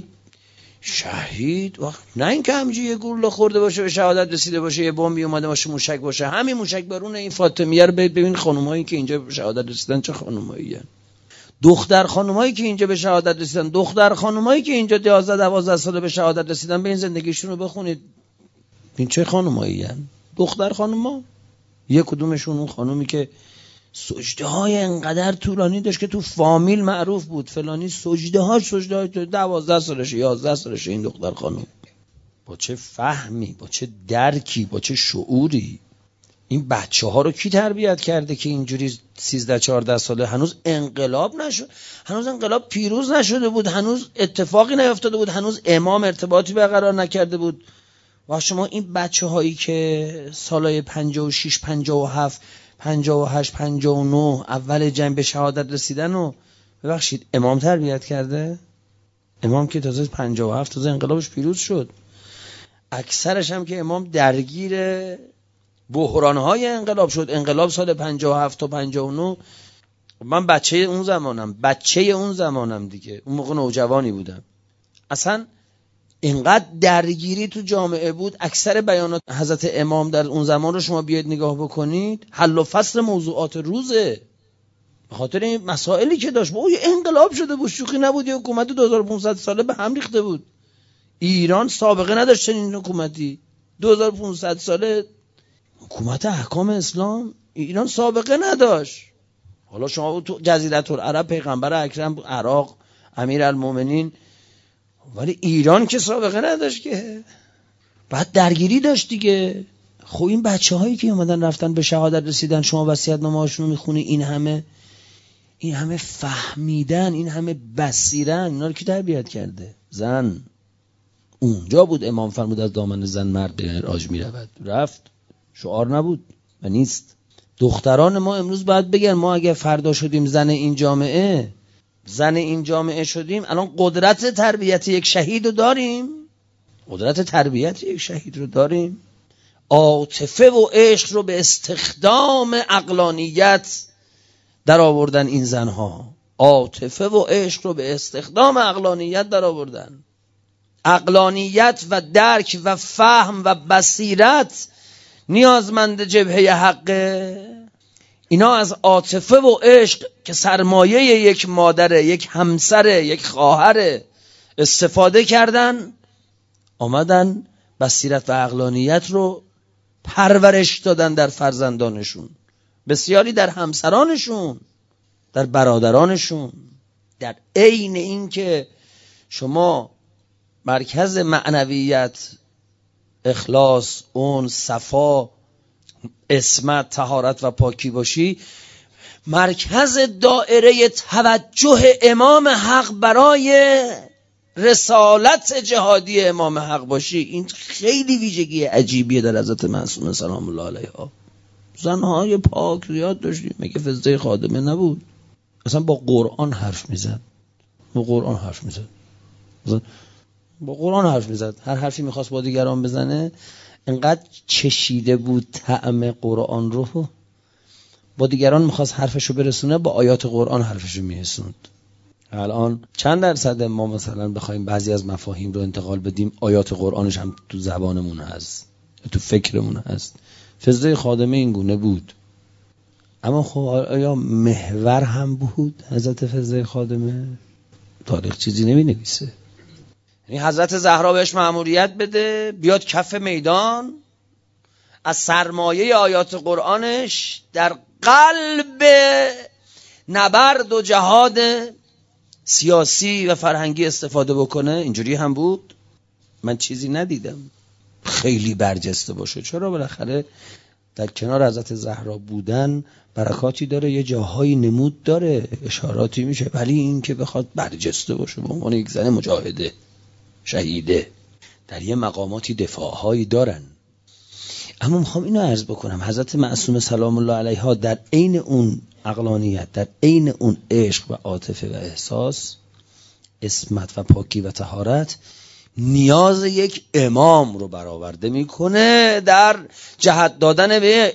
شهید نه اینکه همینجوری یه گلوله خورده باشه به شهادت رسیده باشه، یه بمبی اومده باشه موشک باشه. همین موشک بارون این فاطمیه رو ببین، خانمایی که اینجا به شهادت رسیدن چه خانمایی‌ان. دختر خانمایی که اینجا به شهادت رسیدن، دختر خانمایی که اینجا 11-12 ساله به شهادت رسیدن، به این زندگیشون رو بخونید این چه خانمایی‌ان. دختر خانما، یک کدومشون اون خانومی که سجده های انقدر طولانی داشت که تو فامیل معروف بود فلانی سجده های 12 سالشه 11 سالشه. این دختر خانم با چه فهمی، با چه درکی، با چه شعوری این بچه ها رو کی تربیت کرده که اینجوری 13-14 ساله هنوز انقلاب نشد، هنوز انقلاب پیروز نشده بود، هنوز اتفاقی نیفتاده بود، هنوز امام ارتباطی برقرار نکرده بود. و شما این بچه هایی که سالای 56 57 58 59 اول جنگ به شهادت رسیدن و ببخشید امام تربیت کرده؟ امام که تازه 57 تازه انقلابش پیروز شد. اکثرش هم که امام درگیر بحران‌های انقلاب شد. انقلاب سال 57 تا 59. من بچه اون زمانم دیگه، اون موقع نوجوانی بودم. اصلا اینقدر درگیری تو جامعه بود. اکثر بیانات حضرت امام در اون زمان رو شما بیاید نگاه بکنید، حل و فصل موضوعات روزه. به خاطر این مسائلی که داشت، با انقلاب شده بود، شوخی نبود. یه حکومت 2500 ساله به هم ریخته بود. ایران سابقه نداشت این حکومتی 2500 ساله. حکومت احکام اسلام ایران سابقه نداشت. حالا شما تو جزیره العرب پیغمبر اکرم، عراق امیرالمومنین، ولی ایران که سابقه نداشت که. بعد درگیری داشت دیگه. خب این بچه هایی که اومدن رفتن به شهادت رسیدن، شما وصیت‌نامه هاشون رو میخونی، این همه فهمیدن، این همه بصیرن، اینا رو کی تربیت کرده؟ زن. اونجا بود امام فرمود از دامن زن مرد به معراج میرود. رفت، شعار نبود و نیست. دختران ما امروز باید بگن ما اگه فردا شدیم زن این جامعه شدیم، الان قدرت تربیت یک شهید رو داریم. عاطفه و عشق رو به استخدام عقلانیت در آوردن این زنها. عقلانیت و درک و فهم و بصیرت نیازمند جبهه حقه. اینا از عاطفه و عشق که سرمایه یک مادره، یک همسره، یک خواهره استفاده کردن، آمدن بصیرت و عقلانیت رو پرورش دادن در فرزندانشون، بسیاری در همسرانشون، در برادرانشون. در عین این که شما مرکز معنویت، اخلاص، اون صفا، عصمت، طهارت و پاکی باشی، مرکز دایره توجه امام حق برای رسالت جهادی امام حق باشی. این خیلی ویژگی عجیبیه در حضرت معصومه سلام الله علیها. زنهای پاک زیاد داشتیم، مگه فضه خادمه نبود؟ اصلا با قرآن حرف میزد. هر حرفی میخواست با دیگران بزنه، انقدر چشیده بود طعم قرآن رو، با دیگران میخواست حرفشو برسونه، با آیات قرآن حرفشو میرسوند. الان چند درصد ما مثلا بخوایم بعضی از مفاهیم رو انتقال بدیم، آیات قرآنش هم تو زبانمون هست، تو فکرمون هست. فضل خادمه این گونه بود. اما خب آیا محور هم بود حضرت فضل خادمه؟ تاریخ چیزی نمی نویسه. یعنی حضرت زهرا بهش مأموریت بده بیاد کف میدان، از سرمایه آیات قرآنش در قلب نبرد و جهاد سیاسی و فرهنگی استفاده بکنه. اینجوری هم بود؟ من چیزی ندیدم خیلی برجسته باشه. چرا؟ بالاخره در کنار حضرت زهرا بودن برکاتی داره، یه جاهایی نمود داره، اشاراتی میشه، ولی این که بخواد برجسته باشه به عنوان یک زن مجاهده شهیده، در یه مقاماتی دفاعهایی دارن. اما میخوام اینو عرض بکنم، حضرت معصومه سلام الله علیها در عین اون عقلانیت، در عین اون عشق و عاطفه و احساس، عصمت و پاکی و طهارت، نیاز یک امام رو برآورده میکنه در جهت دادن به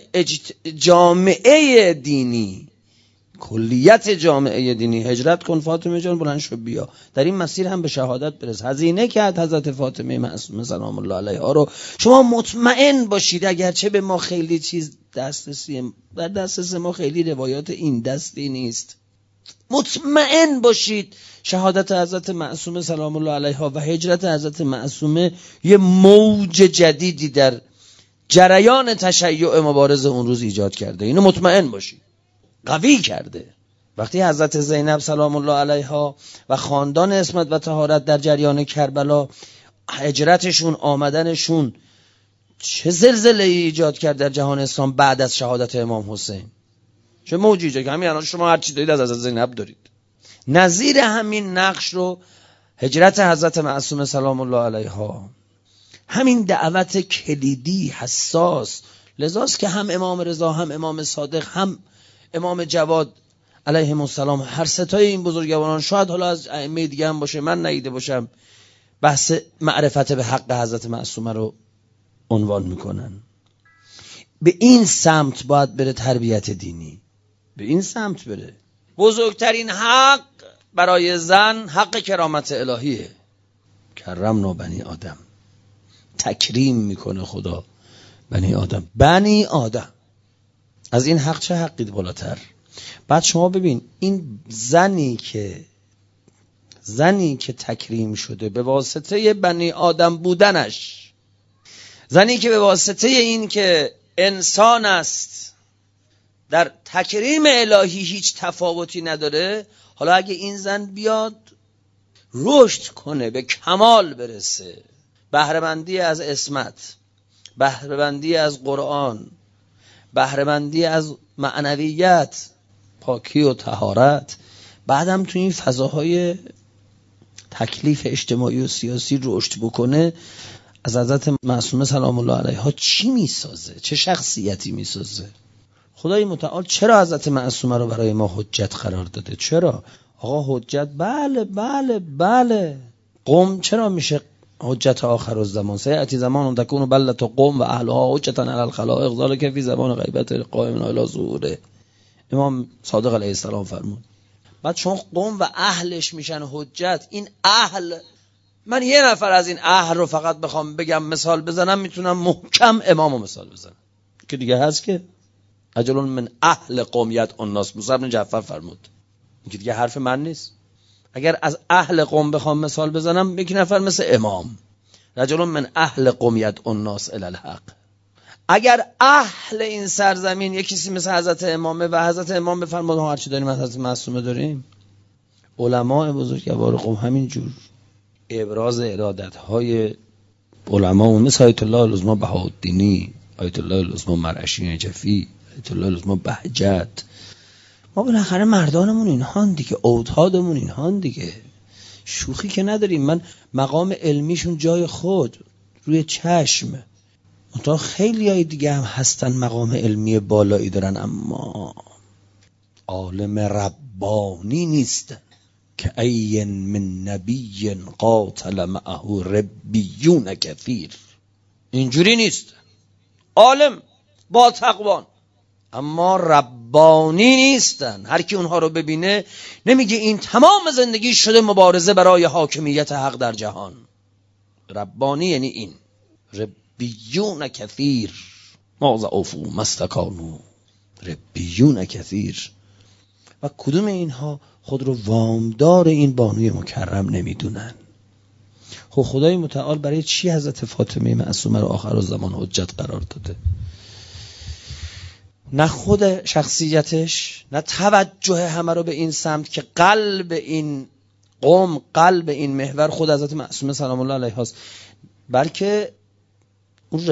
جامعه دینی، کلیت جامعه دینی. هجرت کن فاطمه جان، بلند شو بیا، در این مسیر هم به شهادت برس. هزینه کرد حضرت فاطمه معصومه سلام الله علیها رو. شما مطمئن باشید اگرچه به ما خیلی چیز در دسترس ما خیلی روایات این دستی نیست، مطمئن باشید شهادت حضرت معصومه سلام الله علیها و هجرت حضرت معصومه یه موج جدیدی در جریان تشیع مبارز اون روز ایجاد کرده. اینو مطمئن باشید، قوی کرده. وقتی حضرت زینب سلام الله علیها و خاندان عصمت و طهارت در جریان کربلا، هجرتشون، آمدنشون چه زلزله ایجاد کرد در جهان اسلام بعد از شهادت امام حسین. چه موجی ایجاد کرد. همین الان شما هر چی دارید از حضرت زینب دارید. نظیر همین نقش رو هجرت حضرت معصومه سلام الله علیها، همین دعوت کلیدی حساس، لذاست که هم امام رضا، هم امام صادق، هم امام جواد علیهم السلام، هر ستای این بزرگواران، شاید حالا از ائمه دیگه هم باشه من ندیده باشم، بحث معرفت به حق حضرت معصومه رو عنوان میکنن. به این سمت باید بره تربیت دینی، به این سمت بره. بزرگترین حق برای زن حق کرامت الهیه. کرمنا بنی آدم، تکریم میکنه خدا بنی آدم. از این حق چه حقی بالاتر؟ بعد شما ببین این زنی که تکریم شده به واسطه بنی آدم بودنش، زنی که به واسطه این که انسان است در تکریم الهی هیچ تفاوتی نداره، حالا اگه این زن بیاد رشد کنه، به کمال برسه، بهره‌مندی از عصمت، بهره‌مندی از قرآن، بهره‌مندی از معنویت، پاکی و طهارت، بعدم تو این فضاهای تکلیف اجتماعی و سیاسی رشد بکنه، از حضرت معصومه سلام الله علیها چی میسازه؟ چه شخصیتی میسازه؟ خدای متعال چرا حضرت معصومه رو برای ما حجت قرار داده؟ چرا؟ آقا حجت بله بله بله. قوم چرا میشه حجت آخر الزمان؟ سیأتی زمان تکون بلة قوم و اهلها حجتا علی الخلائق ذلک فی زمان غیبت قائم الی ظهوره. امام صادق علیه السلام فرمود. بعد چون قوم و اهلش میشن حجت، این اهل، من یه نفر از این اهل رو فقط بخوام بگم مثال بزنم، میتونم محکم امامو مثال بزنم که دیگه هست که رجل من اهل قومیت الناس، موسی بن جعفر فرمود. این که دیگه حرف من نیست. اگر از اهل قوم بخوام مثال بزنم، یک نفر مثل امام، رجل من اهل قومیت الناس الی الحق. اگر اهل این سرزمین یک کسی مثل حضرت امامه و حضرت امام بفرماد ما هرچی داریم از حضرت معصومه داریم، علماء بزرگوار قوم همین جور ابراز ارادت‌های علما مثل آیت الله العظمی بهاءالدینی، آیت الله العظمی مرعشی نجفی، آیت الله العظمی بهجت، ما بالاخره مردانمون اینهان دیگه، اوتادمون اینهان دیگه، شوخی که نداریم. من مقام علمیشون جای خود روی چشم، منتها خیلی های دیگه هم هستن مقام علمی بالایی دارن اما عالم ربانی نیستن. که این من نبی قاتل معه ربیون کثیر. اینجوری نیست. عالم با تقوان اما ربانی نیستن. هر کی اونها رو ببینه نمیگه این تمام زندگی شده مبارزه برای حاکمیت حق در جهان. ربانی یعنی این. ربیون کثیر ما ضعفوا ما استکانوا. ربیون کثیر. و کدوم اینها خود رو وامدار این بانوی مکرم نمیدونن؟ خب خدای متعال برای چی حضرت فاطمه معصومه رو آخر الزمان حجت قرار داده؟ نه خود شخصیتش، نه توجه همه رو به این سمت که قلب این قوم، قلب این محور خود حضرت معصومه سلام الله علیها است، بلکه اون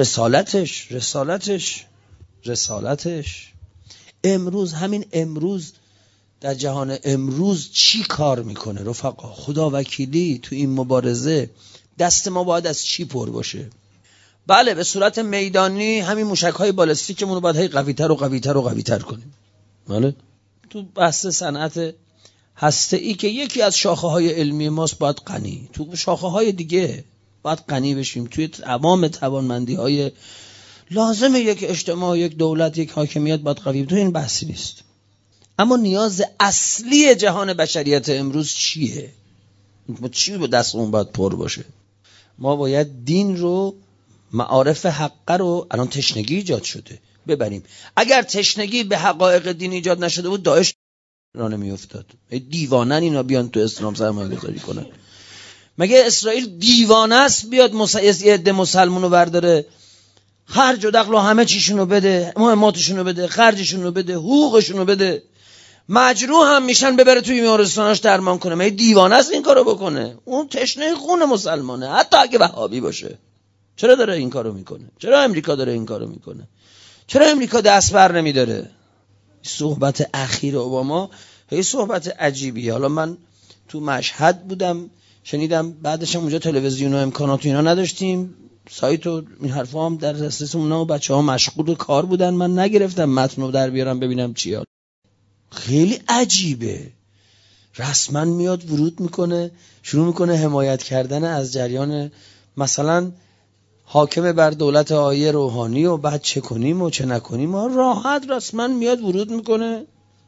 رسالتش امروز، همین امروز در جهان امروز چی کار میکنه رفقا؟ خدا وکیلی تو این مبارزه دست ما باید از چی پر باشه؟ بله به صورت میدانی همین موشک‌های بالستیکمون رو باید هی قوی‌تر کنیم. بله تو بحث صنعت هسته‌ای که یکی از شاخه‌های علمی ماست باید غنی، تو شاخه‌های دیگه باید غنی بشیم. توی تمام توانمندی‌های لازم یک اجتماع، یک دولت، یک حاکمیت باید قوی. تو این بحثی نیست. اما نیاز اصلی جهان بشریت امروز چیه؟ چی به دستمون باید پر باشه؟ ما باید دین رو، معارف حقه رو، الان تشنگی ایجاد شده، ببریم. اگر تشنگی به حقایق دین ایجاد نشده بود داعش را نمی افتاد. دیوانن اینا بیان تو اسلام سرمایه گذاری کنن. مگه اسرائیل دیوانه است بیاد یه عده مسلمانو برداره، خرج و دخل و همه چیشونو بده، مهماتشونو بده، خرجشونو بده، حقوقشونو بده، مجروح هم میشن ببره توی بیمارستاناش درمان کنه؟ مگه دیوانه است این کارو بکنه؟ اون تشنه خون مسلمانه، حتی اگه وهابی باشه. چرا داره این کارو میکنه؟ چرا امریکا داره این کارو میکنه؟ چرا امریکا دست بر نمیداره؟ صحبت اخیر اوباما هی صحبت عجیبیه. حالا من تو مشهد بودم، شنیدم، بعدش هم اونجا تلویزیون و امکانات اینا نداشتیم، سایت و این حرفا هم در دسترس اونا و بچه‌ها مشغول کار بودن، من نگرفتم متنو در بیارم ببینم چیه. خیلی عجیبه. رسما میاد ورود میکنه، شروع میکنه حمایت کردن از جریان مثلا حاکم بر دولت آیه روحانی و بعد چه کنیم و چه نکنیم. راحت رسما میاد ورود میکنه.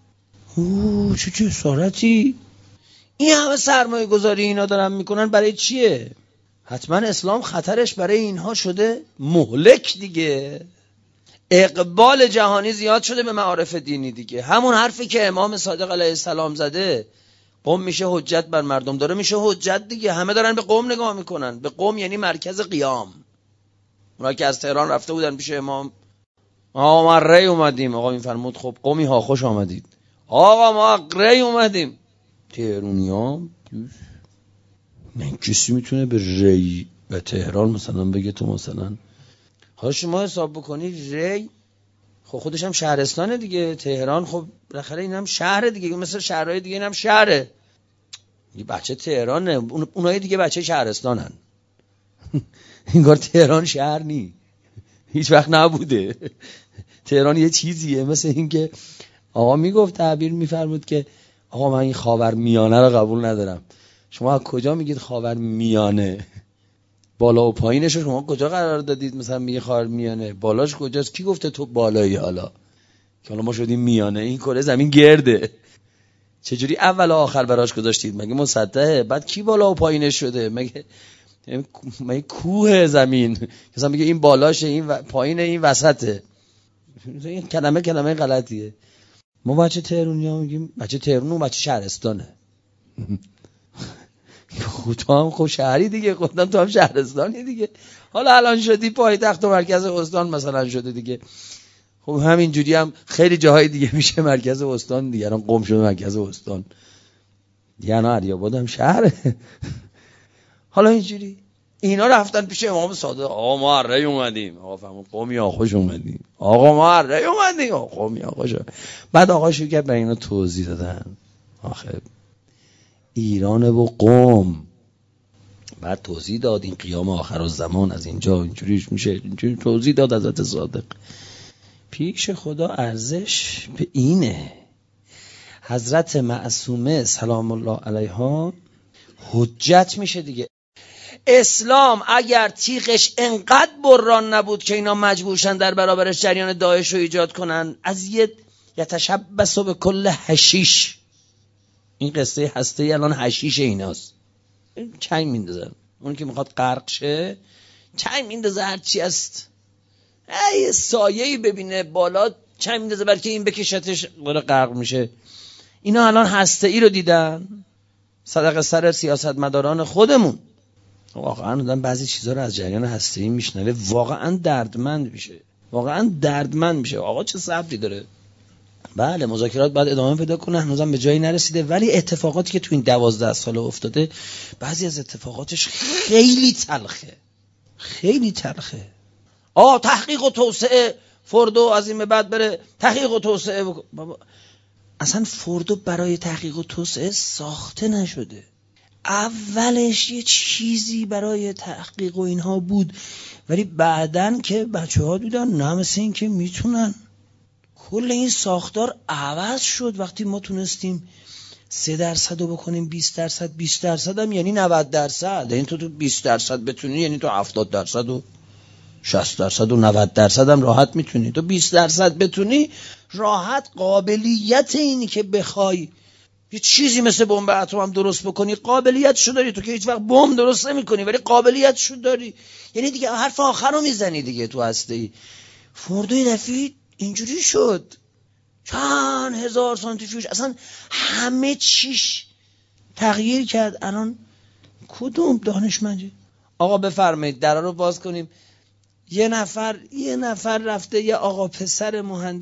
چه جسارتی! این همه سرمایه گذاری اینا دارن میکنن برای چیه؟ حتما اسلام خطرش برای اینها شده مهلک دیگه. اقبال جهانی زیاد شده به معارف دینی دیگه. همون حرفی که امام صادق علیه السلام زده، قوم میشه حجت بر مردم، داره میشه حجت دیگه. همه دارن به قوم نگاه میکنن. به قوم یعنی مرکز قیام. اونا که از تهران رفته بودن پیش امام، آقا ما ری اومدیم. آقا میفرمود خب قومی ها خوش آمدید. آقا ما ری اومدیم. تهرونیام من کسی میتونه به ری به تهران مثلا بگه تو مثلا حالا شما حساب بکنی ری خب خودش هم شهرستانه دیگه، تهران خب بالاخره این هم شهره دیگه، مثل شهرهای دیگه این هم شهره. یه بچه تهرانه، اونای دیگه بچه شهرستانن. انگار تهران شهر نی، هیچ وقت نبوده. تهران یه چیزیه، مثل این که آقا میگفت تعبیر میفرمود که آقا من این خاور میانه رو قبول ندارم. شما از کجا میگید خاور میانه؟ بالا و پایینش رو شما کجا قرار دادید؟ مثلا میگه خاور میانه، بالاش کجاست؟ کی گفته تو بالایی؟ حالا که حالا ما شدیم میانه، این کره زمین گرده، چجوری اول و آخر براش گذاشتید؟ مگه مسطحه؟ بعد کی بالا و پایینش شده؟ مگه کوه زمین؟ مثلا میگه این بالاشه، این پایین، این وسطه. این کلمه غلطیه. ما بچه تهرونی‌ها میگیم بچه تهرون و بچه شهرستانه. تو هم خب شهری دیگه، خودم تو هم شهرستانی دیگه. حالا الان شدی پایتخت و مرکز استان مثلا شده دیگه. خب همینجوری هم خیلی جاهای دیگه میشه مرکز استان دیگه. الان قم شده مرکز استان. یعنی عریاباد هم شهره. حالا اینجوری اینا رفتن پیش امام صادق، آقا ما اره اومدیم. آقا فهمون قومی خوش اومدیم. آقا ما اره اومدیم. آقا قومی خوش. بعد آقا شو کرد برای اینا توضیح دادن. آخه ایران و قم، بعد توضیح داد این قیام آخر الزمان از اینجا اینجوریش میشه، اینجوری توضیح داد حضرت صادق. پیش خدا ارزش به اینه. حضرت معصومه سلام الله علیها حجت میشه دیگه. اسلام اگر تیغش انقدر بران نبود که اینا مجبورشن در برابرش جریان داعش رو ایجاد کنن، از یتشبث به کل حشیش، این قصه هسته الان حشیش ایناست، چنگ میندازن. اون که میخواد غرق شه چنگ میندازه، هرچی است یه سایه‌ای ببینه بالا چنگ میندازه بلکه این بکشتش غرق میشه. اینا الان هسته ای رو دیدن، صدق سر سیاستمداران خودمون. واقعا آدم بعضی چیزا رو از جریان هسته‌ای میشنوه واقعا دردمند میشه. آقا چه صبری داره. بله مذاکرات باید ادامه پیدا کنه، هنوزم به جایی نرسیده، ولی اتفاقاتی که تو این 12 سال افتاده بعضی از اتفاقاتش خیلی تلخه. تحقیق و توسعه، فردو از این به بعد بره تحقیق و توسعه بابا اصلا فردو برای تحقیق و توسعه ساخته نشده. اولش یه چیزی برای تحقیق و اینها بود، ولی بعدن که بچه ها دیدن نه مثل این که میتونن، کل این ساختار عوض شد. وقتی ما تونستیم 3% رو بکنیم 20% هم یعنی 90%، یعنی تو 20% بتونی یعنی تو 70% و 60% و 90% هم راحت میتونی. تو 20% بتونی راحت قابلیت اینی که بخوای یه چیزی مثل بمب اتم هم درست بکنی قابلیتشو داری. تو که هیچ وقت بمب درست نمی‌کنی ولی قابلیتشو داری، یعنی دیگه حرف آخر رو میزنی دیگه تو هسته‌ای. فردوی دفعه اینجوری شد، چند هزار سانتریفیوژ، اصلا همه چیش تغییر کرد. الان کدوم دانشمندی؟ آقا بفرمایید درا رو باز کنیم. یه نفر رفته، یه آقا پسر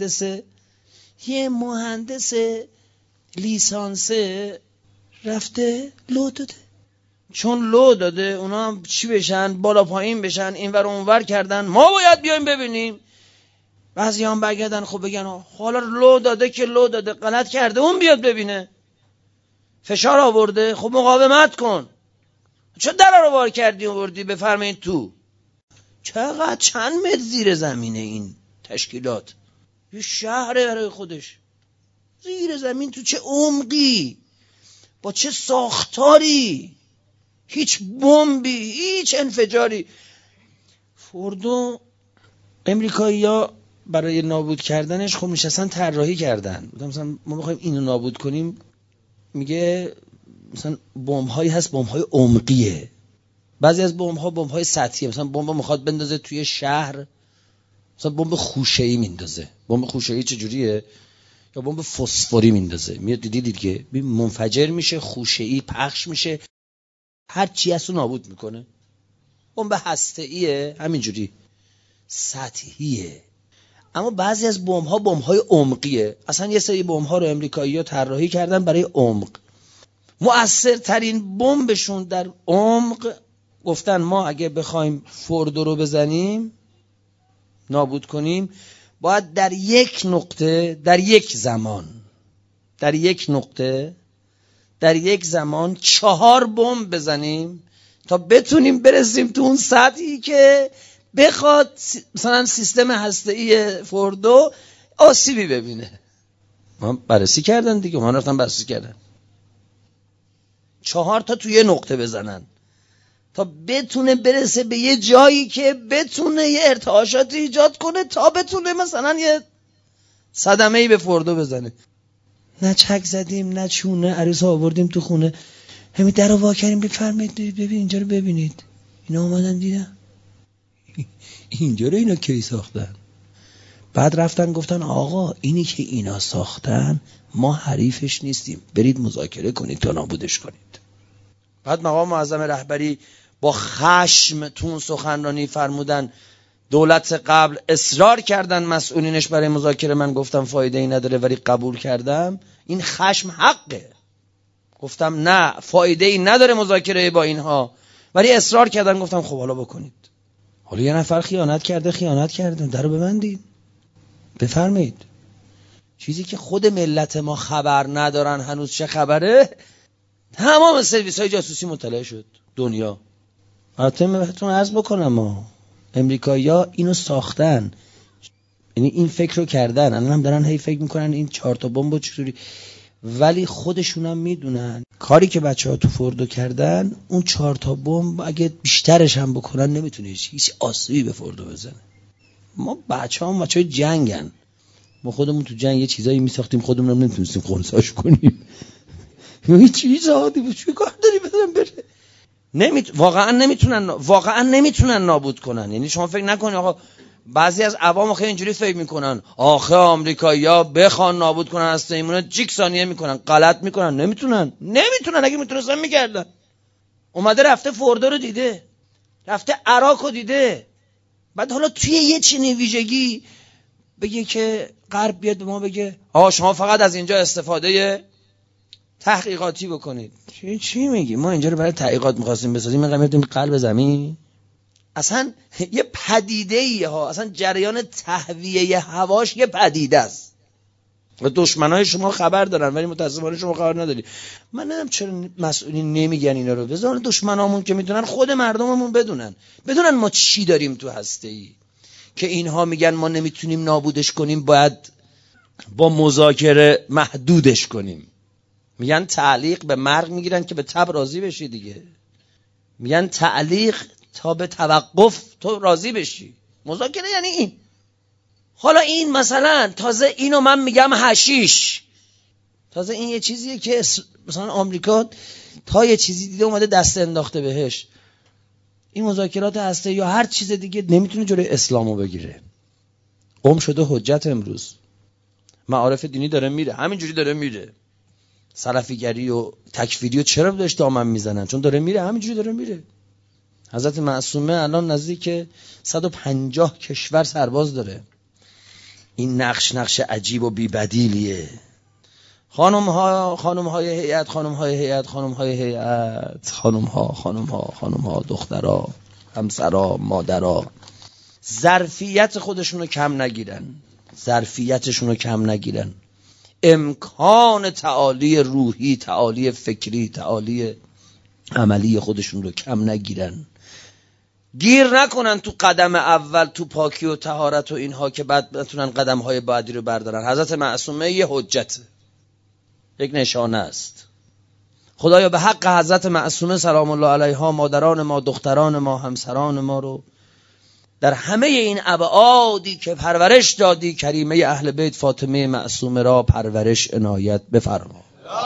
مهندس لیسانسه رفته لو داده. چون لو داده اونا هم چی بشن؟ بالا پایین بشن، اینور اونور کردن. ما باید بیایم ببینیم. بعضی هم برگردن خب بگن حالا لو داده که لو داده، غلط کرده اون بیاد ببینه، فشار آورده، خب مقاومت کن. چون در رو وار کردی آوردی بفرمایید تو. چند متر زیر زمینه این تشکیلات؟ یه شهره برای خودش زیر زمین. تو چه عمقی، با چه ساختاری، هیچ بمبی، هیچ انفجاری. فردو امریکایی‌ها برای نابود کردنش خب نشستن طراحی کردن. مثلا ما می‌خوایم اینو نابود کنیم، میگه مثلا بمب‌هایی هست بمب‌های عمقیه، بعضی از بمب‌ها بمب‌های سطحیه. مثلا بمب میخواد بندازه توی شهر، مثلا بمب خوشه‌ای میندازه. بمب خوشه‌ای چجوریه؟ یا بمب فسفوری میندازه، میاد دیدید که منفجر میشه، خوشه‌ای پخش میشه، هر چی هستو نابود میکنه. بمب هسته‌ایه همینجوری سطحیه. اما بعضی از بمب‌ها بمب‌های عمقیه. اصلا یه سری بمب‌ها رو امریکایی‌ها طراحی کردن برای عمق. مؤثرترین بمبشون در عمق گفتن ما اگه بخوایم فردو رو بزنیم نابود کنیم باید در یک نقطه در یک زمان 4 بمب بزنیم تا بتونیم برسیم تو اون سطحی که بخواد مثلا سیستم هسته‌ای فردو آسیبی ببینه. ما بررسی کردن دیگه، ما رفتن بررسی کردن 4 تا توی یه نقطه بزنن تا بتونه برسه به یه جایی که بتونه یه ارتعاشاتی ایجاد کنه تا بتونه مثلا یه صدمه‌ای به فردو بزنه. نه چک زدیم نه چونه، عروس آوردیم تو خونه، همین در رو وا کردیم بفرمایید ببین اینجا رو ببینید، اینا اومدن دیدن اینجا رو اینا کی ساختن. بعد رفتن گفتن آقا اینی که اینا ساختن ما حریفش نیستیم، برید مذاکره کنید تا نابودش کنید. بعد مقام معظم رهبری با خشم تون سخنرانی فرمودن. دولت قبل اصرار کردن مسئولینش برای مذاکره، من گفتم فایده ای نداره ولی قبول کردم. این خشم حقه، گفتم نه فایده ای نداره مذاکره با اینها، ولی اصرار کردن. گفتم خب حالا بکنید. حالا یه نفر خیانت کرده درو ببندید بفرمایید. چیزی که خود ملت ما خبر ندارن هنوز چه خبره، تمام سرویس های جاسوسی مطلع شد دنیا. البته من بهتون عرض بکنم ما امریکایی‌ها اینو ساختن، یعنی این فکر رو کردن، الان هم دارن هی فکر میکنن این 4 تا بمب چطوری، ولی خودشون هم میدونن کاری که بچه‌ها تو فردو کردن اون 4 تا بمب اگه بیشترش هم بکنن نمیتونه هیچ آسیبی به فردو بزنه. ما بچه‌ها جنگن، ما خودمون تو جنگ یه چیزایی میساختیم خودمون هم نمیتونستیم خونساش کنیم. هیچ چیز عادی بود، چی کار داری بدن بره. واقعا نمیتونن نابود کنن. یعنی شما فکر نکنید آقا، بعضی از عوام خیلی اینجوری فکر میکنن آخه آمریکایی‌ها بخوان نابود کنن هسته ایمونه چیک ثانیه میکنن، غلط میکنن. نمیتونن. اگه میتونستن میکردن. اومده رفته فردو رو دیده، رفته عراق رو دیده، بعد حالا توی یه چنین ویژگی بگه که غرب بیاد به ما بگه آقا شما فقط از اینجا استفاده تحقیقاتی بکنید. چی میگی؟ ما اینجا رو برای تحقیقات می‌خواستیم بسازیم، ما می‌رفتیم قلب زمین. اصلا یه پدیده‌ایه ها، اصلا جریان تهویه هواش یه پدیده است و دشمنای شما خبر دارن ولی متأسفانه شما خبر نداری. من نمیدونم چرا مسئولین نمیگن اینا رو. بذارن دشمنامون که میدونن خود مردممون بدونن ما چی داریم تو هسته‌ای که اینها میگن ما نمیتونیم نابودش کنیم، باید با مذاکره محدودش کنیم. میگن تعلیق به مرگ میگیرن که به تب راضی بشی دیگه. میگن تعلیق تا به توقف تو راضی بشی. مذاکره یعنی این. حالا این مثلا تازه اینو من میگم حشیش، تازه این یه چیزیه که مثلا آمریکا تا یه چیزی دیده اومده دست انداخته بهش. این مذاکرات هسته یا هر چیز دیگه نمیتونه جلوی اسلامو بگیره. شده حجت امروز. معارف دینی داره میره، همینجوری داره میره. سلفیگری و تکفیری و چرا داشت دامن میزنن؟ چون داره میره، همینجوری داره میره. حضرت معصومه الان نزدیک 150 کشور سرباز داره. این نقش عجیب و بی‌بدیلیه. خانم های هیئت، دخترها، همسرها، مادرها ظرفیت خودشونو کم نگیرن. امکان تعالی روحی، تعالی فکری، تعالی عملی خودشون رو کم نگیرن. گیر نکنن تو قدم اول تو پاکی و طهارت و اینها که بعد بتونن قدم های بعدی رو بردارن. حضرت معصومه یه حجته، یک نشانه است. خدایا به حق حضرت معصومه سلام الله علیها مادران ما، دختران ما، همسران ما رو در همه این ابعادی که پرورش دادی کریمه اهل بیت فاطمه معصومه را پرورش عنایت بفرما.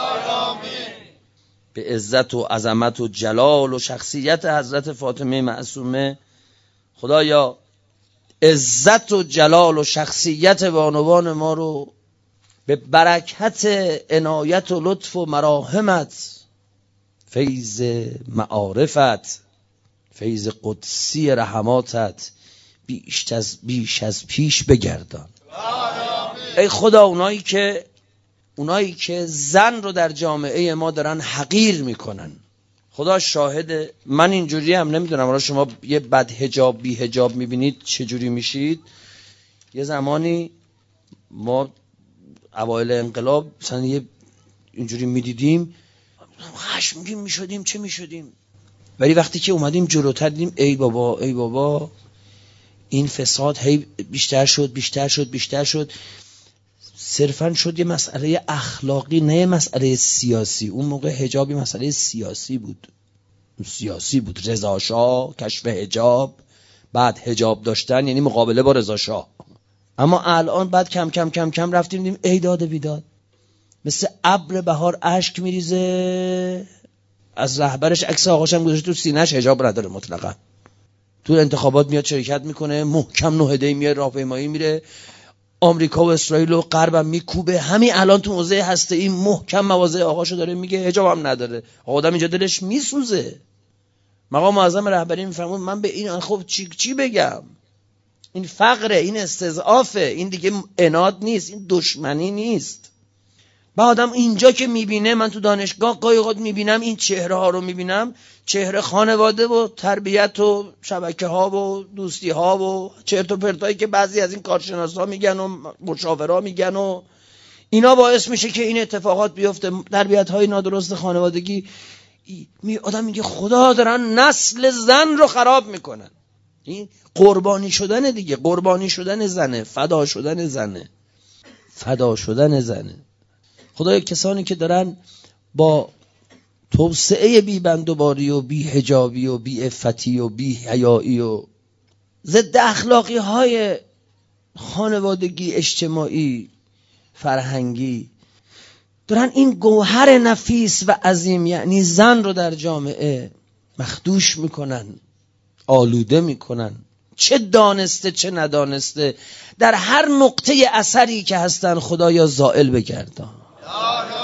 به عزت و عظمت و جلال و شخصیت حضرت فاطمه معصومه خدایا عزت و جلال و شخصیت بانوان ما رو به برکت عنایت و لطف و مراحمت، فیض معارفت، فیض قدسی رحماتت بیش از پیش بگردان. ای خدا اونایی که زن رو در جامعه ما دارن حقیر میکنن، خدا شاهده. من اینجوری هم نمیدونم حالا شما یه بد حجاب بی حجاب میبینید چجوری میشید. یه زمانی ما اوایل انقلاب مثلا یه اینجوری میدیدیم خشمگین میشدیم چه میشدیم، ولی وقتی که اومدیم جلوتر دیدیم ای بابا این فساد هی بیشتر شد صرفا شد یه مسئله اخلاقی نه مسئله سیاسی. اون موقع حجاب مسئله سیاسی بود. رضا شاه کشف حجاب، بعد حجاب داشتن یعنی مقابله با رضا شاه. اما الان بعد کم کم رفتیم دیدیم ای داد بیداد، مثل ابر بهار اشک میریزه. از رهبرش عکس آقاشم گذاشته تو سینه‌اش، حجاب نداره مطلقا. تو انتخابات میاد شرکت میکنه، محکم 9 دی میاد راهپیمایی میره، آمریکا و اسرائیل و غرب هم میکوبه. همین الان تو حوزه هسته‌ای محکم مواضع آقاشو داره میگه، حجاب هم نداره. آدم اینجا دلش میسوزه. مقام معظم رهبری میفرمود من به این خب چی بگم؟ این فقره، این استضعافه، این دیگه عناد نیست، این دشمنی نیست. با آدم اینجا که میبینه، من تو دانشگاه گاهی اوقات میبینم این چهره ها رو میبینم، چهره خانواده و تربیت و شبکه ها و دوستی ها و چرت و پرتایی که بعضی از این کارشناسا میگن و مشاورا میگن و اینا باعث میشه که این اتفاقات بیفته. تربیت های نادرست خانوادگی، آدم میگه خدا دارن نسل زن رو خراب میکنن. این قربانی شدن دیگه، قربانی شدن زنه، فدا شدن زنه. خدای کسانی که دارن با توسعه بی بندوباری و بی حجابی و بی عفتی و بی حیایی و ضد اخلاقی های خانوادگی، اجتماعی، فرهنگی، دارن این گوهر نفیس و عظیم یعنی زن رو در جامعه مخدوش میکنن، آلوده میکنن، چه دانسته چه ندانسته. در هر نقطه اثری که هستن خدایا زائل بگردان.